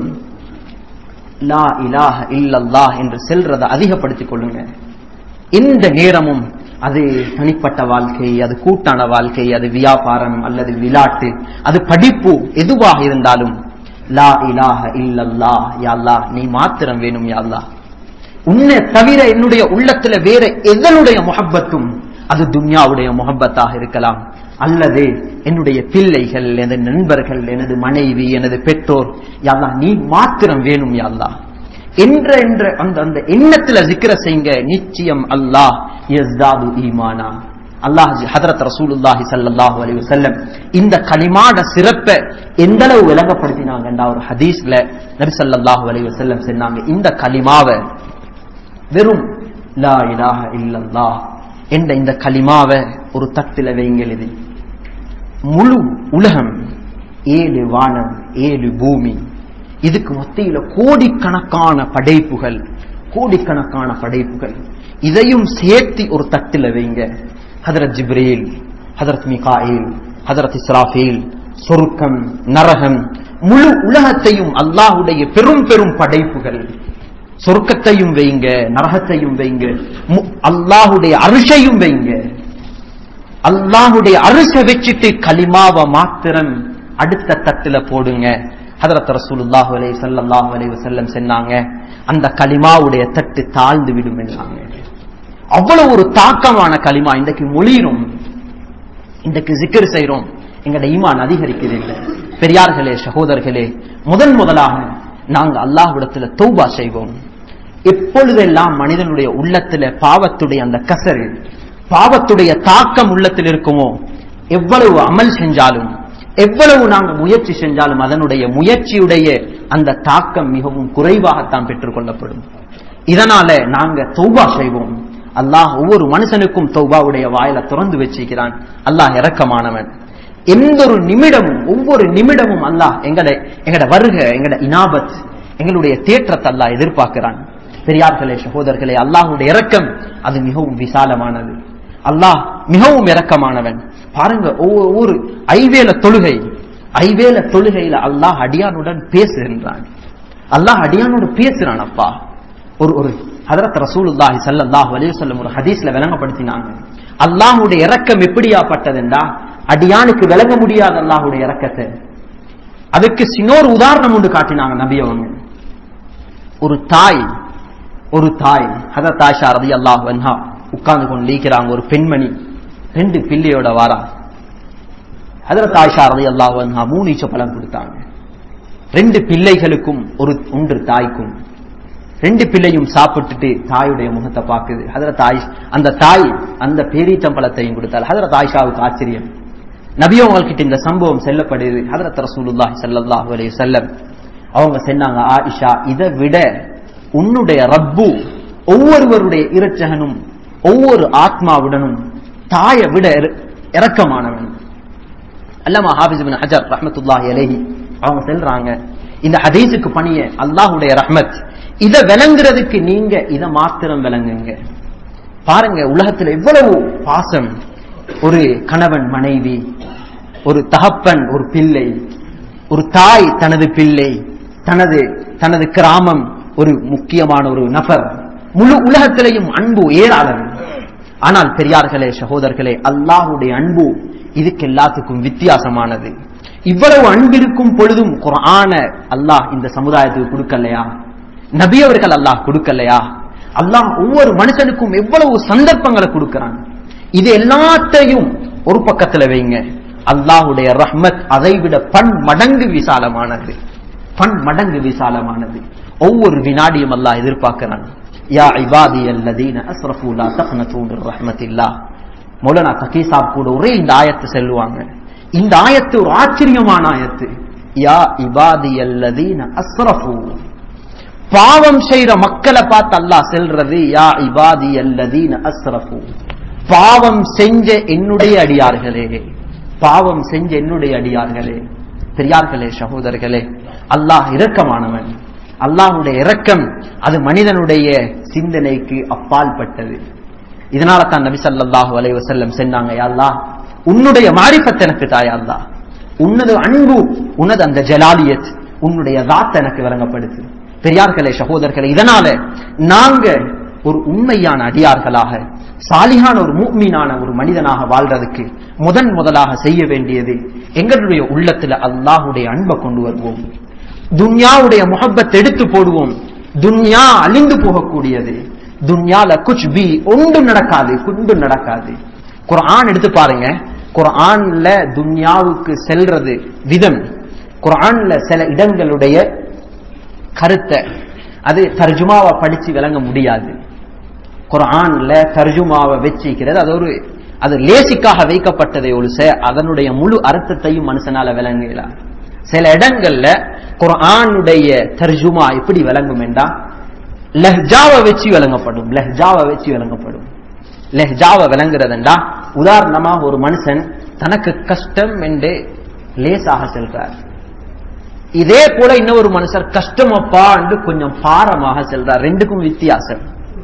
லா இலாஹ இல்லல்லாஹ் என்று செல்றதை அதிகப்படுத்திக் கொள்ளுங்க. இந்த நேரமும் அது தனிப்பட்ட வாழ்க்கை, அது கூட்டான வாழ்க்கை, அது வியாபாரம் அல்லது விளையாட்டு, அது படிப்பு, எதுவாக இருந்தாலும் லா இலாஹ இல்லல்லாஹ், யா அல்லாஹ் நீ மாத்திரம் வேணும், யா அல்லாஹ் உன்னை தவிர என்னுடைய உள்ளத்துல வேற எதனுடைய முஹப்பத்தும், அது துன்யாவுடைய முஹப்பத்தாக இருக்கலாம் அல்லது என்னுடைய பிள்ளைகள், எனது நண்பர்கள், எனது மனைவி, எனது பெற்றோர், யா அல்லாஹ் நீ மாத்திரம் வேணும், யா அல்லாஹ் என்ற என்ற அந்த அந்த எண்ணத்துல ஜிக்ர செய்யுங்க. நிச்சயம் அல்லாஹ் யஸ்தாது ஈமானா, அல்லாஹ் ஹதரத் ரசூலுல்லாஹி ஸல்லல்லாஹு அலைஹி வஸல்லம் இந்த கலிமாட சிறப்பை எந்த அளவு விளங்கப்படுத்தினாங்கன்றா ஒரு ஹதீஸ்ல நபி ஸல்லல்லாஹு அலைஹி வஸல்லம் சொன்னாங்க, இந்த கலிமாவை வெறும் லா இலாஹ இல்லல்லாஹ் என்ற இந்த கலிமாவை ஒரு தட்டில வைங்கள். இது முழு உலகம், ஏழு வானம் ஏழு பூமி, இதுக்கு மத்தியில கோடிக்கணக்கான படைப்புகள், கோடிக்கணக்கான படைப்புகள், இதையும் சேர்த்து ஒரு தட்டில வைங்க. ஹதரத் ஜிப்ரீல், ஹதரத் மீகாயில், ஹதரத் இஸ்ராஃபீல், சொர்க்கம் நரகம் முழு உலகத்தையும் அல்லாஹ்வுடைய பெரும் பெரும் படைப்புகள், சொர்க்கத்தையும் வைங்க, நரகத்தையும் வைங்க, அல்லாஹ்வுடைய அரிஷையும் வைங்க. அல்லாஹ்வுடைய அரிசை வச்சுட்டு கலிமாவை மாத்திரம் அடுத்த தட்டுல போடுங்க. ஹதரத் ரசூலுல்லாஹி ஸல்லல்லாஹு அலைஹி வஸல்லம் சொன்னாங்க, அந்த கலிமாவுடைய தட்டு தாழ்ந்து விடும் என்றாங்க. அவ்வளவு ஒரு தாக்கமான கலிமா. இன்றைக்கு மொழியிறோம், இன்றைக்கு ஜிக்ர் செய்யறோம், எங்களுடைய ஈமான் அதிகரிக்குது இல்லை. பெரியார்களே சகோதரர்களே, முதன் முதலாக நாங்கள் அல்லாஹ்விடத்துல தௌபா செய்வோம். எப்பொழுதெல்லாம் மனிதனுடைய உள்ளத்துல பாவத்துடைய அந்த கசரு, பாவத்துடைய தாக்கம் உள்ளத்தில் இருக்குமோ, எவ்வளவு அமல் செஞ்சாலும், எவ்வளவு நாங்க முயற்சி செஞ்சாலும் அதனுடைய முயற்சியுடைய அந்த தாக்கம் மிகவும் குறைவாகத்தான் பெற்றுக் கொள்ளப்படும். இதனால நாங்க தௌபா செய்வோம். அல்லாஹ் ஒவ்வொரு மனுஷனுக்கும் தௌபாவுடைய வாயில திறந்து வச்சிருக்கிறான். அல்லாஹ் இரக்கமானவன். எந்த ஒரு நிமிடமும், ஒவ்வொரு நிமிடமும் அல்லாஹ் எங்களை எங்கட வருக, எங்கட இனாபத், எங்களுடைய தேற்றத்தை அல்லாஹ் எதிர்பார்க்கிறான். பெரியார்களே சகோதரர்களே, அல்லாஹுடைய இரக்கம் அது மிகவும் விசாலமானது. அல்லாஹ் மிகவும் இரக்கமானவன். பாருங்க, ஒவ்வொரு ஐவேல தொழுகை, ஐவேல தொழுகையில அல்லாஹ் அடியானுடன் பேசுகின்றான். அல்லாஹ் அடியானோடு பேசுறான். அப்பா ஒரு ஒரு ஹதரத் ரசூலுல்லாஹி ஸல்லல்லாஹு அலைஹி வஸல்லம் ஒரு ஹதீஸ்ல விளங்கப்படுத்தினாங்க, அல்லாஹ்வுடைய இரக்கம் எப்படியாப்பட்டதுண்டா, அடியானுக்கு விளங்க முடியாத அல்லாஹ்வுடைய இரக்கத்தை. அதுக்கு சின்னொரு உதாரணம் ஒன்று காட்டினாங்க நபி அவங்க. ஒரு தாய், ஒரு தாய் ஹதரத் ஆயிஷா ரலியல்லாஹு அன்ஹா உட்கார்ந்து கொண்டு இருக்கிறாங்க. ஒரு பெண்மணி ரெண்டு பிள்ளையோட வாரா. ஹதரத் ஆயிஷா ரலியல்லாஹு அன்ஹா மூணு ஈச்ச பழம் கொடுத்தாங்க. ரெண்டு பிள்ளைகளுக்கும் ஒரு ஒன்று தாய்க்கும். ரெண்டு பிள்ளையும் சாப்பிட்டுட்டு தாயுடைய முகத்தை பார்க்குது. ஹதரத் ஆயிஷா அந்த தாய் அந்த பேரீச்சம்பழத்தையும் கொடுத்தாள். ஹதரத் ஆயிஷாவுக்கு ஆச்சரியம். நபி அவங்கள்கிட்ட இந்த சம்பவம் செல்லப்படுது. ஹதரத் ரசூலுல்லாஹி ஸல்லல்லாஹு அலைஹி வஸல்லம் அவங்க சொன்னாங்க, ஆயிஷா, இதை விட உன்னுடைய ரப்பு ஒவ்வொருவருடைய இரட்சகனும் ஒவ்வொரு ஆத்மாவுடனும் தாயை விட இரக்கமானவன். அல்லாமா ஹாஃபிஸ் இப்னு ஹஜர் ரஹ்மத்துல்லாஹி அலைஹி அவங்க சொல்றாங்க, இந்த ஹதீஸுக்கு பணிய அல்லாஹ்வுடைய ரஹ்மத், இதை விளங்குறதுக்கு நீங்க இதை மாத்திரம் விளங்குங்க. பாருங்க, உலகத்துல எவ்வளவு பாசம். ஒரு கணவன் மனைவி, ஒரு தகப்பன் ஒரு பிள்ளை, ஒரு தாய் தனது பிள்ளை, தனது தனது கிராமம், ஒரு முக்கியமான ஒரு நபர், முழு உலகத்திலேயும் அன்பு ஏராளம். ஆனால் பெரியார்களே சகோதரர்களே, அல்லாஹ்வுடைய அன்பு இதுக்கு எல்லாத்துக்கும் வித்தியாசமானது. இவ்வளவு அன்பிருக்கும் பொழுதும் குர்ஆன அல்லாஹ் இந்த சமுதாயத்துக்கு கொடுக்கலையா? நபி அவர்கள் அல்லாஹ் கொடுக்கலையா? அல்லாஹ் ஒவ்வொரு மனுஷனுக்கும் எவ்வளவு சந்தர்ப்பங்களை கொடுக்கிறான். இது எல்லாத்தையும் ஒரு பக்கத்துல வைங்க. அல்லாஹ்வுடைய ரஹ்மத் அதை விட பன் மடங்கு விசாலமானது, பன் மடங்கு விசாலமானது. ஒவ்வொரு வினாடியும் அல்லாஹ் எதிர்பார்க்கிறான். யா இபாதியல்லதீன அஸ்ரஃபு லா தக்னது மின் ரஹ்மத்தில்லாஹ். மௌலானா தகீ சாப் கூட ஒரே இந்த ஆயத்தை சொல்லுவாங்க. இந்த ஆயத்து ஒரு ஆச்சரியமான ஆயத்து. யா இபாதியல்லதீன அஸ்ரஃபு, பாவம் செய்யற மக்களை பார்த்து அல்லாஹ் சொல்றது, யா இபாதியல்லதீன அஸ்ரஃபு, பாவம் செஞ்ச என்னுடைய அடியார்களே, பாவம் செஞ்ச என்னுடைய அடியார்களே. பெரியார்களே சகோதரர்களே, அல்லாஹ் இரக்கமானவன். அல்லாஹ்வுடைய இரக்கம் அது மனிதனுடைய சிந்தனைக்கு அப்பால் பட்டது. இதனால தான் நபி ஸல்லல்லாஹு அலைஹி வஸல்லம் சொன்னாங்க, யா அல்லாஹ், உன்னுடைய மாரிஃபத் எனக்கு தாயா அல்லாஹ், உன்னது அன்பு, உனது அந்த ஜலாலியத், உன்னுடைய ذات எனக்கு வழங்கப்படுது. பெரியார்களே சகோதரர்களே, இதனால நாங்க ஒரு உண்மையான அடியார்களாக, சாலிஹான ஒரு முஃமினான ஒரு மனிதனாக வாழ்றதுக்கு முதன் முதலாக செய்ய வேண்டியது, எங்களுடைய உள்ளத்துல அல்லாஹ்வுடைய அன்பை கொண்டு வருவோம். துன்யாவுடைய முஹப்பத் எடுத்து போடுவோம். துன்யா அழிந்து போகக்கூடியது. துன்யால குச் பி ஒன்று நடக்காது, குண்டு நடக்காது. குர்ஆன் எடுத்து பாருங்க. குர்ஆன்ல துன்யாவுக்கு செல்றது விதம், குர்ஆன்ல சில இடங்களுடைய கருத்தை அது தர்ஜுமாவை படிச்சு விளங்க முடியாது. குர்ஆன்ல தர்ஜுமாவை வச்சிக்கிறது அது ஒரு அது லேசிக்காக வைக்கப்பட்டதை ஒழுச அதனுடைய முழு அர்த்தத்தையும் மனுஷனால விளங்கலாம். சில இடங்கள்ல குர்ஆனுடைய தர்ஜுமா எப்படி விளங்கும் என்றா லஹ்ஜாவை வச்சு விளங்கப்படும். லஹ்ஜாவை வச்சு விளங்கப்படும். லஹ்ஜாவை விளங்குறதுண்டா உதாரணமாக ஒரு மனுஷன் தனக்கு கஷ்டம் என்று லேசாக செல்றார். இதே போல இன்னொரு மனுஷர் கஷ்டமப்பா என்று கொஞ்சம் பாரமாக செல்றார். ரெண்டுக்கும் வித்தியாசம்.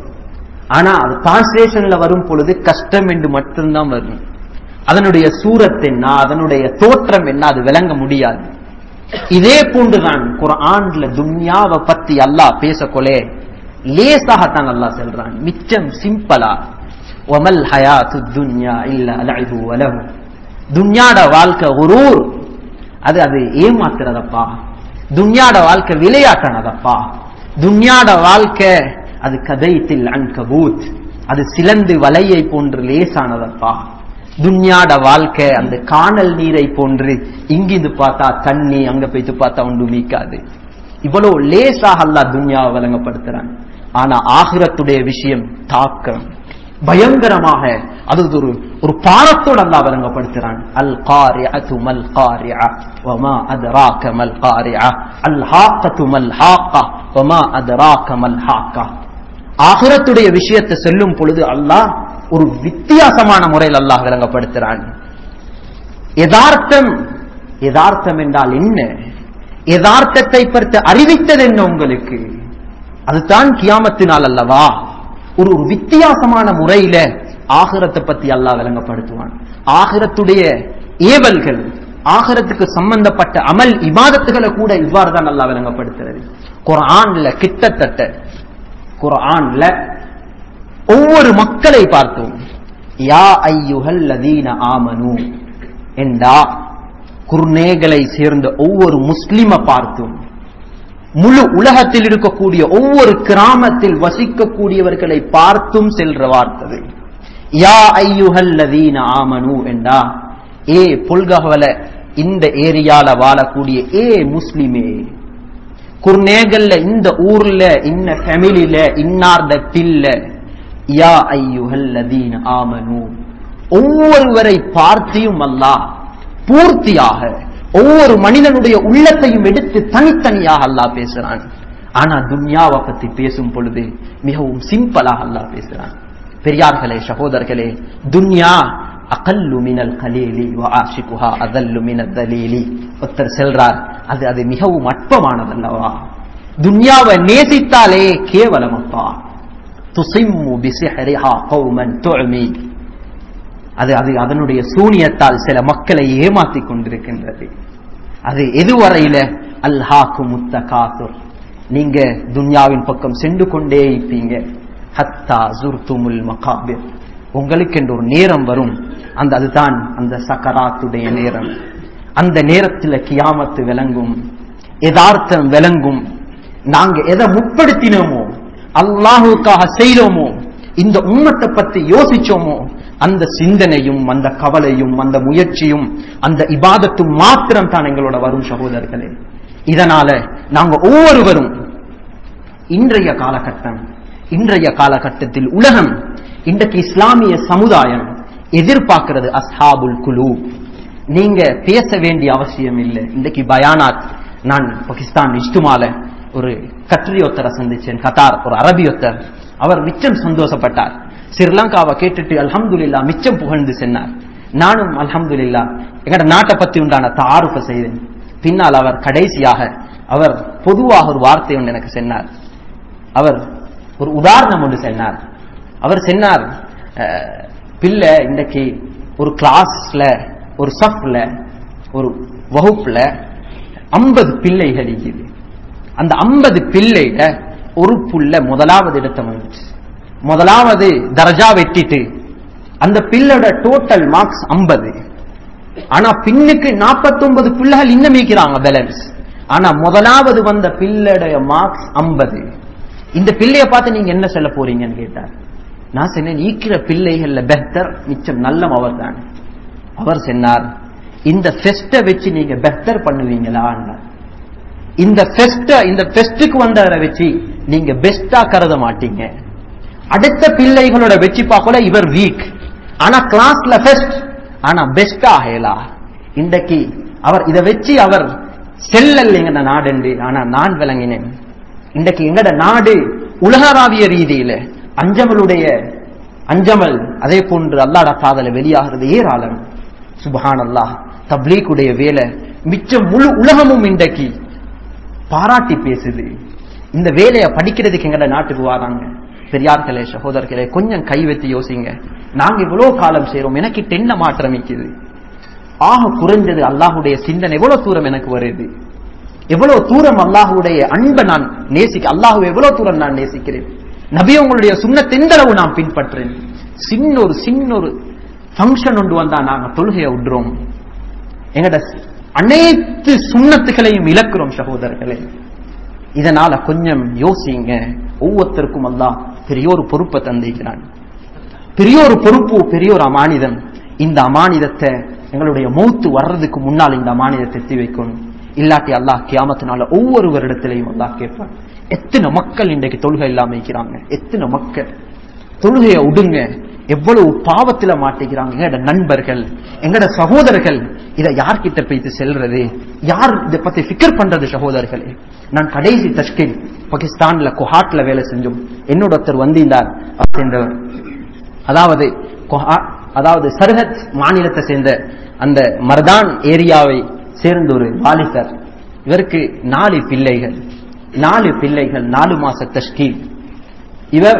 ஆனா அது டிரான்ஸ்லேஷன்ல வரும் பொழுது கஷ்டம் என்று மட்டும்தான் வரும். அதனுடைய சூரத் என்ன, அதனுடைய தோற்றம் என்ன, அது விளங்க முடியாது. இதே போன்றுதான் குர்ஆன்ல துன்யாவை பத்தி அல்லாஹ் பேசக்கொள்ளே லேசாகத்தான் அல்லாஹ் சொல்றான். மிச்சம் சிம்பிளா வமல் ஹயாத்துத் துன்யா இல்லா லஅபு வலஹு. துன்யாட வாழ்க்கை குரூர், அது அது ஏமாத்துறதப்பா. துன்யாட வாழ்க்கை விளையாட்டானதப்பா. துன்யாட வாழ்க்கை அது கதைத்தில் அன்கபூத், அது சிலந்து வலையை போன்று லேசானதப்பா. துன்யாட வாழ்க்கை அந்த காணல் நீரை போன்று, இங்கிருந்து பார்த்தா தண்ணி, அங்க போய்த்து பார்த்தா ஒன்று மீக்காது. இவ்வளவு லேசாக அல்லாஹ் துன்யாவை வழங்கப்படுத்துறான். ஆனா ஆகிரத்துடைய விஷயம் தாக்கம் பயங்கரமாக, அது ஒரு ஒரு பாரத்தோடு அல்லாஹ் வழங்கப்படுத்துறான். அல் காரிஅத்து மல் காரிஅ வமா அத்ராக மல் காரிஅ அல் ஹாக்கத்து மல் ஹாக்கா வமா அத்ராக மல் ஹாக்கா. ஆகிரத்துடைய விஷயத்தை சொல்லும் பொழுது அல்லாஹ் ஒரு வித்தியாசமான முறையில் அல்லாஹ் விளங்கப்படுத்துறான். யதார்த்தம், யதார்த்தம் என்றால் என்ன, யதார்த்தத்தை பற்றி அறிவித்தது என்ன உங்களுக்கு, அதுதான் கியாமத்தினால் அல்லவா. ஒரு ஒரு வித்தியாசமான முறையில ஆகிரத்தை பத்தி அல்லாஹ் விளங்கப்படுத்துவான். ஆகிரத்துடைய ஏவல்கள், ஆகிரத்துக்கு சம்பந்தப்பட்ட அமல் இபாதத்துகளை கூட இவ்வாறு தான் அல்லாஹ் விளங்கப்படுத்துறது. குர்ஆன்ல கிட்டத்தட்ட குர்ஆன்ல ஒவ்வொரு மக்களை பார்த்தோம். யா அய்யுஹல்லதீன ஆமனு என்றா குர்நேகளை சேர்ந்த ஒவ்வொரு முஸ்லிம பார்த்தோம். முழு உலகத்தில் இருக்கக்கூடிய ஒவ்வொரு கிராமத்தில் வசிக்கக்கூடியவர்களை பார்த்தும் செல்ற வார்த்தை யா அய்யுஹல்லதீன ஆமனு என்றா ஏ புல்கவல இந்த ஏரியால வாழக்கூடிய ஏ முஸ்லிமே, குர்நேகல்ல இந்த ஊர்ல இன்ன ஃபேமிலில இன்னார்த பில்ல, யா அய்யுஹல்லதீன ஆமனு ஒவ்வொருவரை பார்த்தியும் அல்லாஹ் பூர்த்தியாக ஒவ்வொரு மனிதனுடைய உள்ளத்தையும் எடுத்து தனித்தனியாக அல்லாஹ் பேசுறான். ஆனா துன்யாவை பத்தி பேசும் பொழுது மிகவும் சிம்பிளாக அல்லாஹ் பேசுறான். பெரியார்களே, சகோதரர்களே, துன்யா அகல்லு மினல் கலீலி வ ஆஷிகுஹா அதல்லு மினத் தலீலி. ஒருத்தர் செல்றார், அது அது மிகவும் அற்பமானதல்லவா. துன்யாவை நேசித்தாலே கேவலமப்பா. துசிம்மு பிசிஹரிஹா கௌமன் துஅமி. அது அது அதனுடைய சூனியத்தால் சில மக்களை ஏமாத்தி கொண்டிருக்கின்றது. அது எதுவரையில அல்ஹாக்கு முத்தகாசுர், நீங்க துன்யாவின் பக்கம் சென்று கொண்டே இருப்பீங்க. ஹத்தா ஜுர்துமுல் மகாபிர், உங்களுக்கு என்று ஒரு நேரம் வரும், அந்த அதுதான் அந்த சக்கராத்துடைய நேரம். அந்த நேரத்தில் கியாமத்து விளங்கும், யதார்த்தம் விளங்கும். நாங்க எதை முற்படுத்தினோமோ, அல்லாஹுக்காக செய்தோமோ, இந்த உம்மத்தை பத்தி யோசிச்சோமோ, அந்த சிந்தனையும் அந்த கவலையும் அந்த முயற்சியும் அந்த இபாதத்தும் மாத்திரம் தான் எங்களோட வரும் சகோதரர்களே. இதனால நாங்க ஒவ்வொருவரும் இன்றைய காலகட்டம், இன்றைய காலகட்டத்தில் உலகம், இன்றைக்கு இஸ்லாமிய சமுதாயம் எதிர்பார்க்கிறது அஸ்ஹாபுல் குலூப். நீங்க பேச வேண்டிய அவசியம் இல்லை. இன்றைக்கு பயானாத், நான் பாகிஸ்தான் இஜ்துமால ஒரு கட்ரியொத்தரை சந்திச்சேன், கத்தார் ஒரு அரபியொத்தர். அவர் மிச்சம் சந்தோஷப்பட்டார். ஸ்ரீலங்காவை கேட்டுட்டு அல்ஹம்துலில்லாஹ் மிச்சம் புகழ்ந்து சென்னார். நானும் அல்ஹம்துலில்லாஹ் எங்கட நாட்டை பத்தி உண்டான தாருஃப செய்தேன். பின்னால் அவர் கடைசியாக அவர் பொதுவாக ஒரு வார்த்தை ஒன்று எனக்கு சொன்னார். அவர் ஒரு உதாரணம் ஒன்று சொன்னார். அவர் சொன்னார், பிள்ளை இன்றைக்கு ஒரு கிளாஸ்ல ஒரு சஃப்ல ஒரு வகுப்புல ஐம்பது பிள்ளைகள் இருக்குது. அந்த ஐம்பது பிள்ளைல ஒரு புள்ள முதலாவது இடத்தை வந்துச்சு, முதலாவது தரஜா வெட்டிட்டு அந்த பிள்ளோட டோட்டல் மார்க்ஸ் ஐம்பது. ஆனா பின்னுக்கு நாற்பத்தி ஒன்பது பிள்ளைகள் இன்னும் மீக்கிறாங்க பேலன்ஸ். ஆனா முதலாவது வந்த பிள்ளைடைய மார்க்ஸ் ஐம்பது. இந்த பிள்ளைய பார்த்து நீங்க என்ன சொல்ல போறீங்கன்னு கேட்டார். நான் சொன்னேன், ஈக்கிற பிள்ளைகள்ல பெஹ்தர் மிச்சம் நல்ல அவர் தான். அவர் சொன்னார், இந்த ஃபெஸ்ட வச்சு நீங்க பெஹ்தர் பண்ணுவீங்களா? இந்த ஃபெஸ்ட இந்த ஃபெஸ்டுக்கு வந்தவரை வச்சு நீங்க பெஸ்டா கருத மாட்டீங்க. அடுத்த பிள்ளைகளோட வச்சு பார்க்கல இவர் வீக், ஆனா கிளாஸ்ல பெஸ்ட், ஆனா பெஸ்ட் ஆகலா. இன்றைக்கு அவர் இதை வச்சு அவர் செல்லல் எங்கட நாடு, ஆனா நான் விளங்கினேன். இன்றைக்கு எங்கட நாடு உலகளாவிய ரீதியில அஞ்சமலுடைய அஞ்சமல் அதே போன்று அல்லாஹ்ட பாதல வெளியாகிறது ஏராளம். சுப்ஹானல்லாஹ். தப்லீகுடைய வேலை மிச்சம் முழு உலகமும் இன்றைக்கு பாராட்டி பேசுது. இந்த வேலையை படிக்கிறதுக்கு எங்கட நாட்டுக்கு வராங்க. பெரியார்களே, சகோதரர்களே, கொஞ்சம் கை வைத்து யோசிங்க. நாங்க இவ்வளவு காலம் செய்யறோம், எனக்கு என்ன மாற்றம் இருக்குது? ஆக குறைஞ்சது அல்லாஹுடைய சிந்தனை எவ்வளவு தூரம் எனக்கு வருது, எவ்வளவு தூரம் அல்லாஹுடைய அன்பை நான் நேசிக்க, அல்லாஹுவை எவ்வளவு தூரம் நான் நேசிக்கிறேன், நபி உங்களுடைய சுன்னத் எந்த அளவு நான் பின்பற்றேன். சின்ன ஒரு சின்ன ஒரு ஃபங்க்ஷன் ஒன்று வந்தா நாங்க தொழுகையை விடுறோம், எங்கட அனைத்து சுன்னத்துகளையும் இழக்கிறோம் சகோதரர்களே. இதனால கொஞ்சம் யோசிங்க. ஒவ்வொருத்தருக்கும் அல்லாஹ் பெரிய ஒரு பொறுப்பை தந்திருக்கிறான், பெரிய ஒரு பொறுப்பு, பெரிய ஒரு அமானிதம். இந்த அமானிதத்தை எங்களுடைய மௌத்து வர்றதுக்கு முன்னால் இந்த அமானிதத்தை எத்தி வைக்கணும். இல்லாட்டி அல்லாஹ் கியாமத்தினால ஒவ்வொரு வருடத்திலையும் அல்லாஹ் கேட்பான், எத்தனை மக்கள் இன்றைக்கு தொழுகை இல்லாம இருக்கிறாங்க, எத்தனை மக்கள் தொழுகையை விடுங்க, எவ்வளவு பாவத்துல மாட்டிக்கிறாங்க. எங்கட நண்பர்கள், எங்கட சகோதரர்கள், இதை யார்கிட்ட போயிட்டு செல்றது, யார் இதை பத்தி ஃபிக்கர் பண்றது? சகோதரர்களே, நான் கடைசி தஷ்கில் பாகிஸ்தான்ல குஹாட்ல வேலை செஞ்சோம். என்னோட ஒருத்தர் வந்திருந்தார், சேர்ந்தவர், அதாவது அதாவது சர்ஹத் மாநிலத்தை சேர்ந்த அந்த மர்தான் ஏரியாவை சேர்ந்த ஒரு வாலிபர். இவருக்கு நாலு பிள்ளைகள், நாலு பிள்ளைகள் நாலு மாச தஷ்கீல். இவர்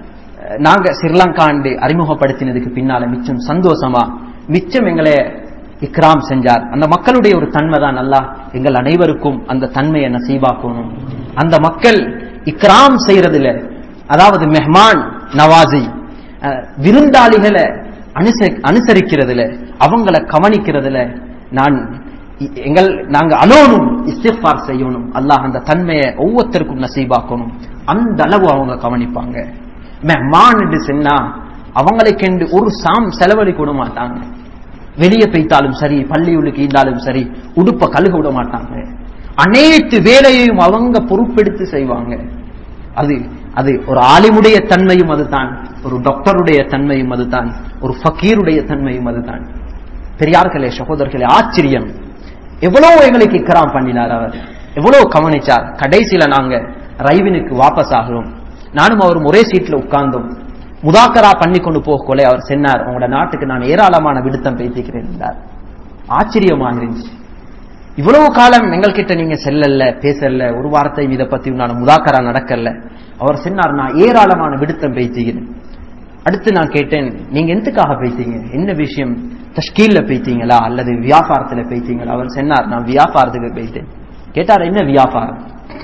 நாங்க ஸ்ரீலங்காண்டு அறிமுகப்படுத்தினதுக்கு பின்னால மிச்சம் சந்தோஷமா மிச்சம் எங்களை இக்ராம் செஞ்சார். அந்த மக்களுடைய ஒரு தன்மை தான் அல்லாஹ் எங்கள் அனைவருக்கும் அந்த தன்மையை நசீபாக்கணும். அந்த மக்கள் இக்ராம் செய்யறதுல, அதாவது மெஹ்மான் நவாசி, விருந்தாளிகளை அனுசரிக்கிறதுல, அவங்களை கவனிக்கிறதுல நான் எங்கள் நாங்க அலோனும் இஸ்திக்ஃபார் செய்யணும். அல்லாஹ் அந்த தன்மையை ஒவ்வொருத்தருக்கும் நசீபாக்கணும். அந்த அளவு அவங்க கவனிப்பாங்க. மெஹ்மான் என்று சொன்னா அவங்களுக்கு ஒரு சாம் செலவழி கூட மாட்டாங்க. வெளியே பெய்தாலும் சரி, பள்ளியுளுக்கு ஈந்தாலும் சரி, உடுப்ப கழுக விட மாட்டாங்க. அனைத்து வேலையையும் அவங்க பொறுப்பெடுத்து செய்வாங்க. அது அது ஒரு ஆலிமுடைய தன்மையும் அதுதான், ஒரு டாக்டருடைய தன்மையும் அதுதான், ஒரு ஃபக்கீருடைய தன்மையும் அதுதான். பெரியார்களே, சகோதரர்களே, ஆச்சரியம். எவ்வளவு எங்களுக்கு இக்ராம் பண்ணினார் அவர், எவ்வளவு கவனிச்சார். கடைசியில நாங்க ரைவினுக்கு வாபஸ் ஆகிறோம். நானும் அவரும் ஒரே சீட்ல உட்கார்ந்தோம். முதாக்கரா பண்ணி கொண்டு போகல அவர் சொன்னார், உங்களோட நாட்டுக்கு நான் ஏராளமான விடுத்தம் பேசிக்கிறேன் என்றார். ஆச்சரியமாக இருந்துச்சு. இவ்வளவு காலம் எங்கள்கிட்ட நீங்க செல்லல, பேசல, ஒரு வார்த்தை இதை பத்தி நான் முதாக்கரா நடக்கல. அவர் சொன்னார், நான் ஏராளமான விடுத்தம் பேசிக்கிறேன். அடுத்து நான் கேட்டேன், நீங்க எதுக்காக பேசிங்க, என்ன விஷயம், தஷ்கீல்ல பேசிங்களா அல்லது வியாபாரத்துல பேசிங்களா? அவர் சொன்னார், நான் வியாபாரத்துக்கு பேசிட்டேன். கேட்டார், என்ன வியாபாரம்?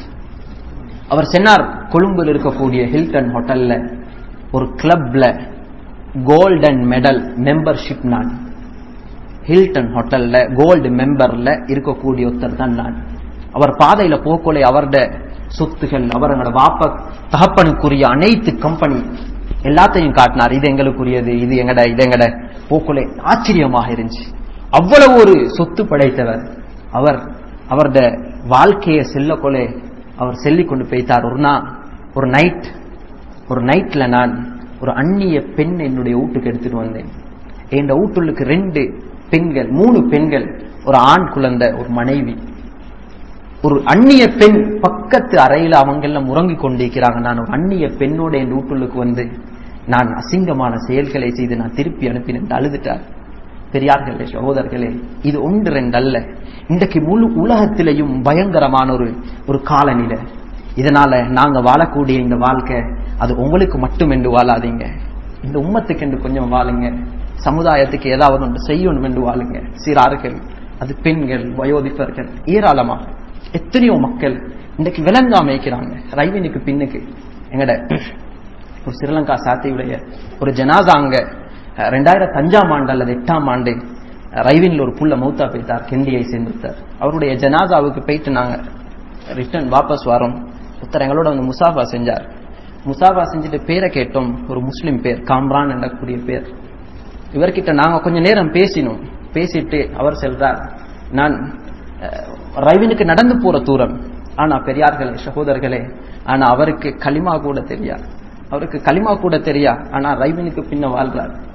அவர் சொன்னார், கொழும்புல இருக்கக்கூடிய ஹில்டன் ஹோட்டல்ல ஒரு கிளப்ல கோல்டன் மெடல் மெம்பர்ஷிப் நான். ஹில்டன் ஹோட்டல்ல கோல்டு மெம்பர்ல இருக்கக்கூடிய ஒருத்தர் தான் நான். அவர் பாதையில போக்கோலை அவருடைய சொத்துகள், அவரோட வாப்ப தகப்பனுக்குரிய அனைத்து கம்பெனி எல்லாத்தையும் காட்டினார். இது எங்களுக்குரியது, இது எங்கட, இது எங்கட போக்கோலை. ஆச்சரியமாக இருந்துச்சு. அவ்வளவு ஒரு சொத்து படைத்தவர் அவர். அவருடைய வாழ்க்கையை செல்லக்கொலை அவர் செல்லிக் கொண்டு போய்த்தார். ஒரு நாள் ஒரு நைட் ஒரு நைட்ல நான் ஒரு அந்நிய பெண் என்னுடைய வீட்டுக்கு எடுத்துட்டு வந்தேன். என் வீட்டுக்கு ரெண்டு பெண்கள், மூணு பெண்கள், ஒரு ஆண் குழந்தை, ஒரு மனைவி. ஒரு அந்நிய பெண் பக்கத்து அறையில அவங்க எல்லாம் உறங்கி கொண்டிருக்கிறாங்க. நான் ஒரு அந்நிய பெண்ணோட என் வீட்டுக்கு வந்து நான் அசிங்கமான செயல்களை செய்து நான் திருப்பி அனுப்பினேன். அழுதுட்டார். பெரியார்களே, சகோதரர்களே, இது ஒன்று ரெண்டு அல்ல, இன்றைக்கு முழு உலகத்திலையும் பயங்கரமான ஒரு ஒரு காலநிலை. இதனால நாங்க வாழக்கூடிய இந்த வாழ்க்கை அது உங்களுக்கு மட்டும் என்று வாழாதீங்க, இந்த உம்மத்துக்கு என்று கொஞ்சம் வாழுங்க. சமுதாயத்துக்கு ஏதாவது ஒன்று செய்யணும் என்று வாழுங்க. சிறார்கள், அது பெண்கள், வயோதிபர்கள், ஏராளமாக எத்தனையோ மக்கள் இன்றைக்கு விளங்காம இருக்கிறாங்க. ரைவினுக்கு பின்னுக்கு எங்கட ஒரு ஸ்ரீலங்கா சாத்தியுடைய ஒரு ஜனாதா அங்க ரெண்டாயிரத்தி அஞ்சாம் ஆண்டு அல்லது எட்டாம் ஆண்டு ரைவின்ல ஒரு புள்ள மௌத்தா போய்த்தார், கெண்டியை சேர்ந்துட்டார். அவருடைய ஜனாதாவுக்கு போயிட்டு நாங்க ரிட்டர்ன் வாபஸ் வரோம். ஒருத்தர் எங்களோட வந்து முசாஃபா செஞ்சார். முசாஃபா செஞ்சுட்டு பேரை கேட்டோம், ஒரு முஸ்லிம் பேர், காம்ரான் என்றக்கூடிய பேர். இவர்கிட்ட நாங்க கொஞ்ச நேரம் பேசினோம். பேசிட்டு அவர் சொல்றார், நான் ரைவினுக்கு நடந்து போற தூரம், ஆனா பெரியார்களே, சகோதரர்களே, ஆனா அவருக்கு களிமா கூட தெரியா, அவருக்கு களிமா கூட தெரியா, ஆனா ரைவினுக்கு பின்ன வாழ்றார்.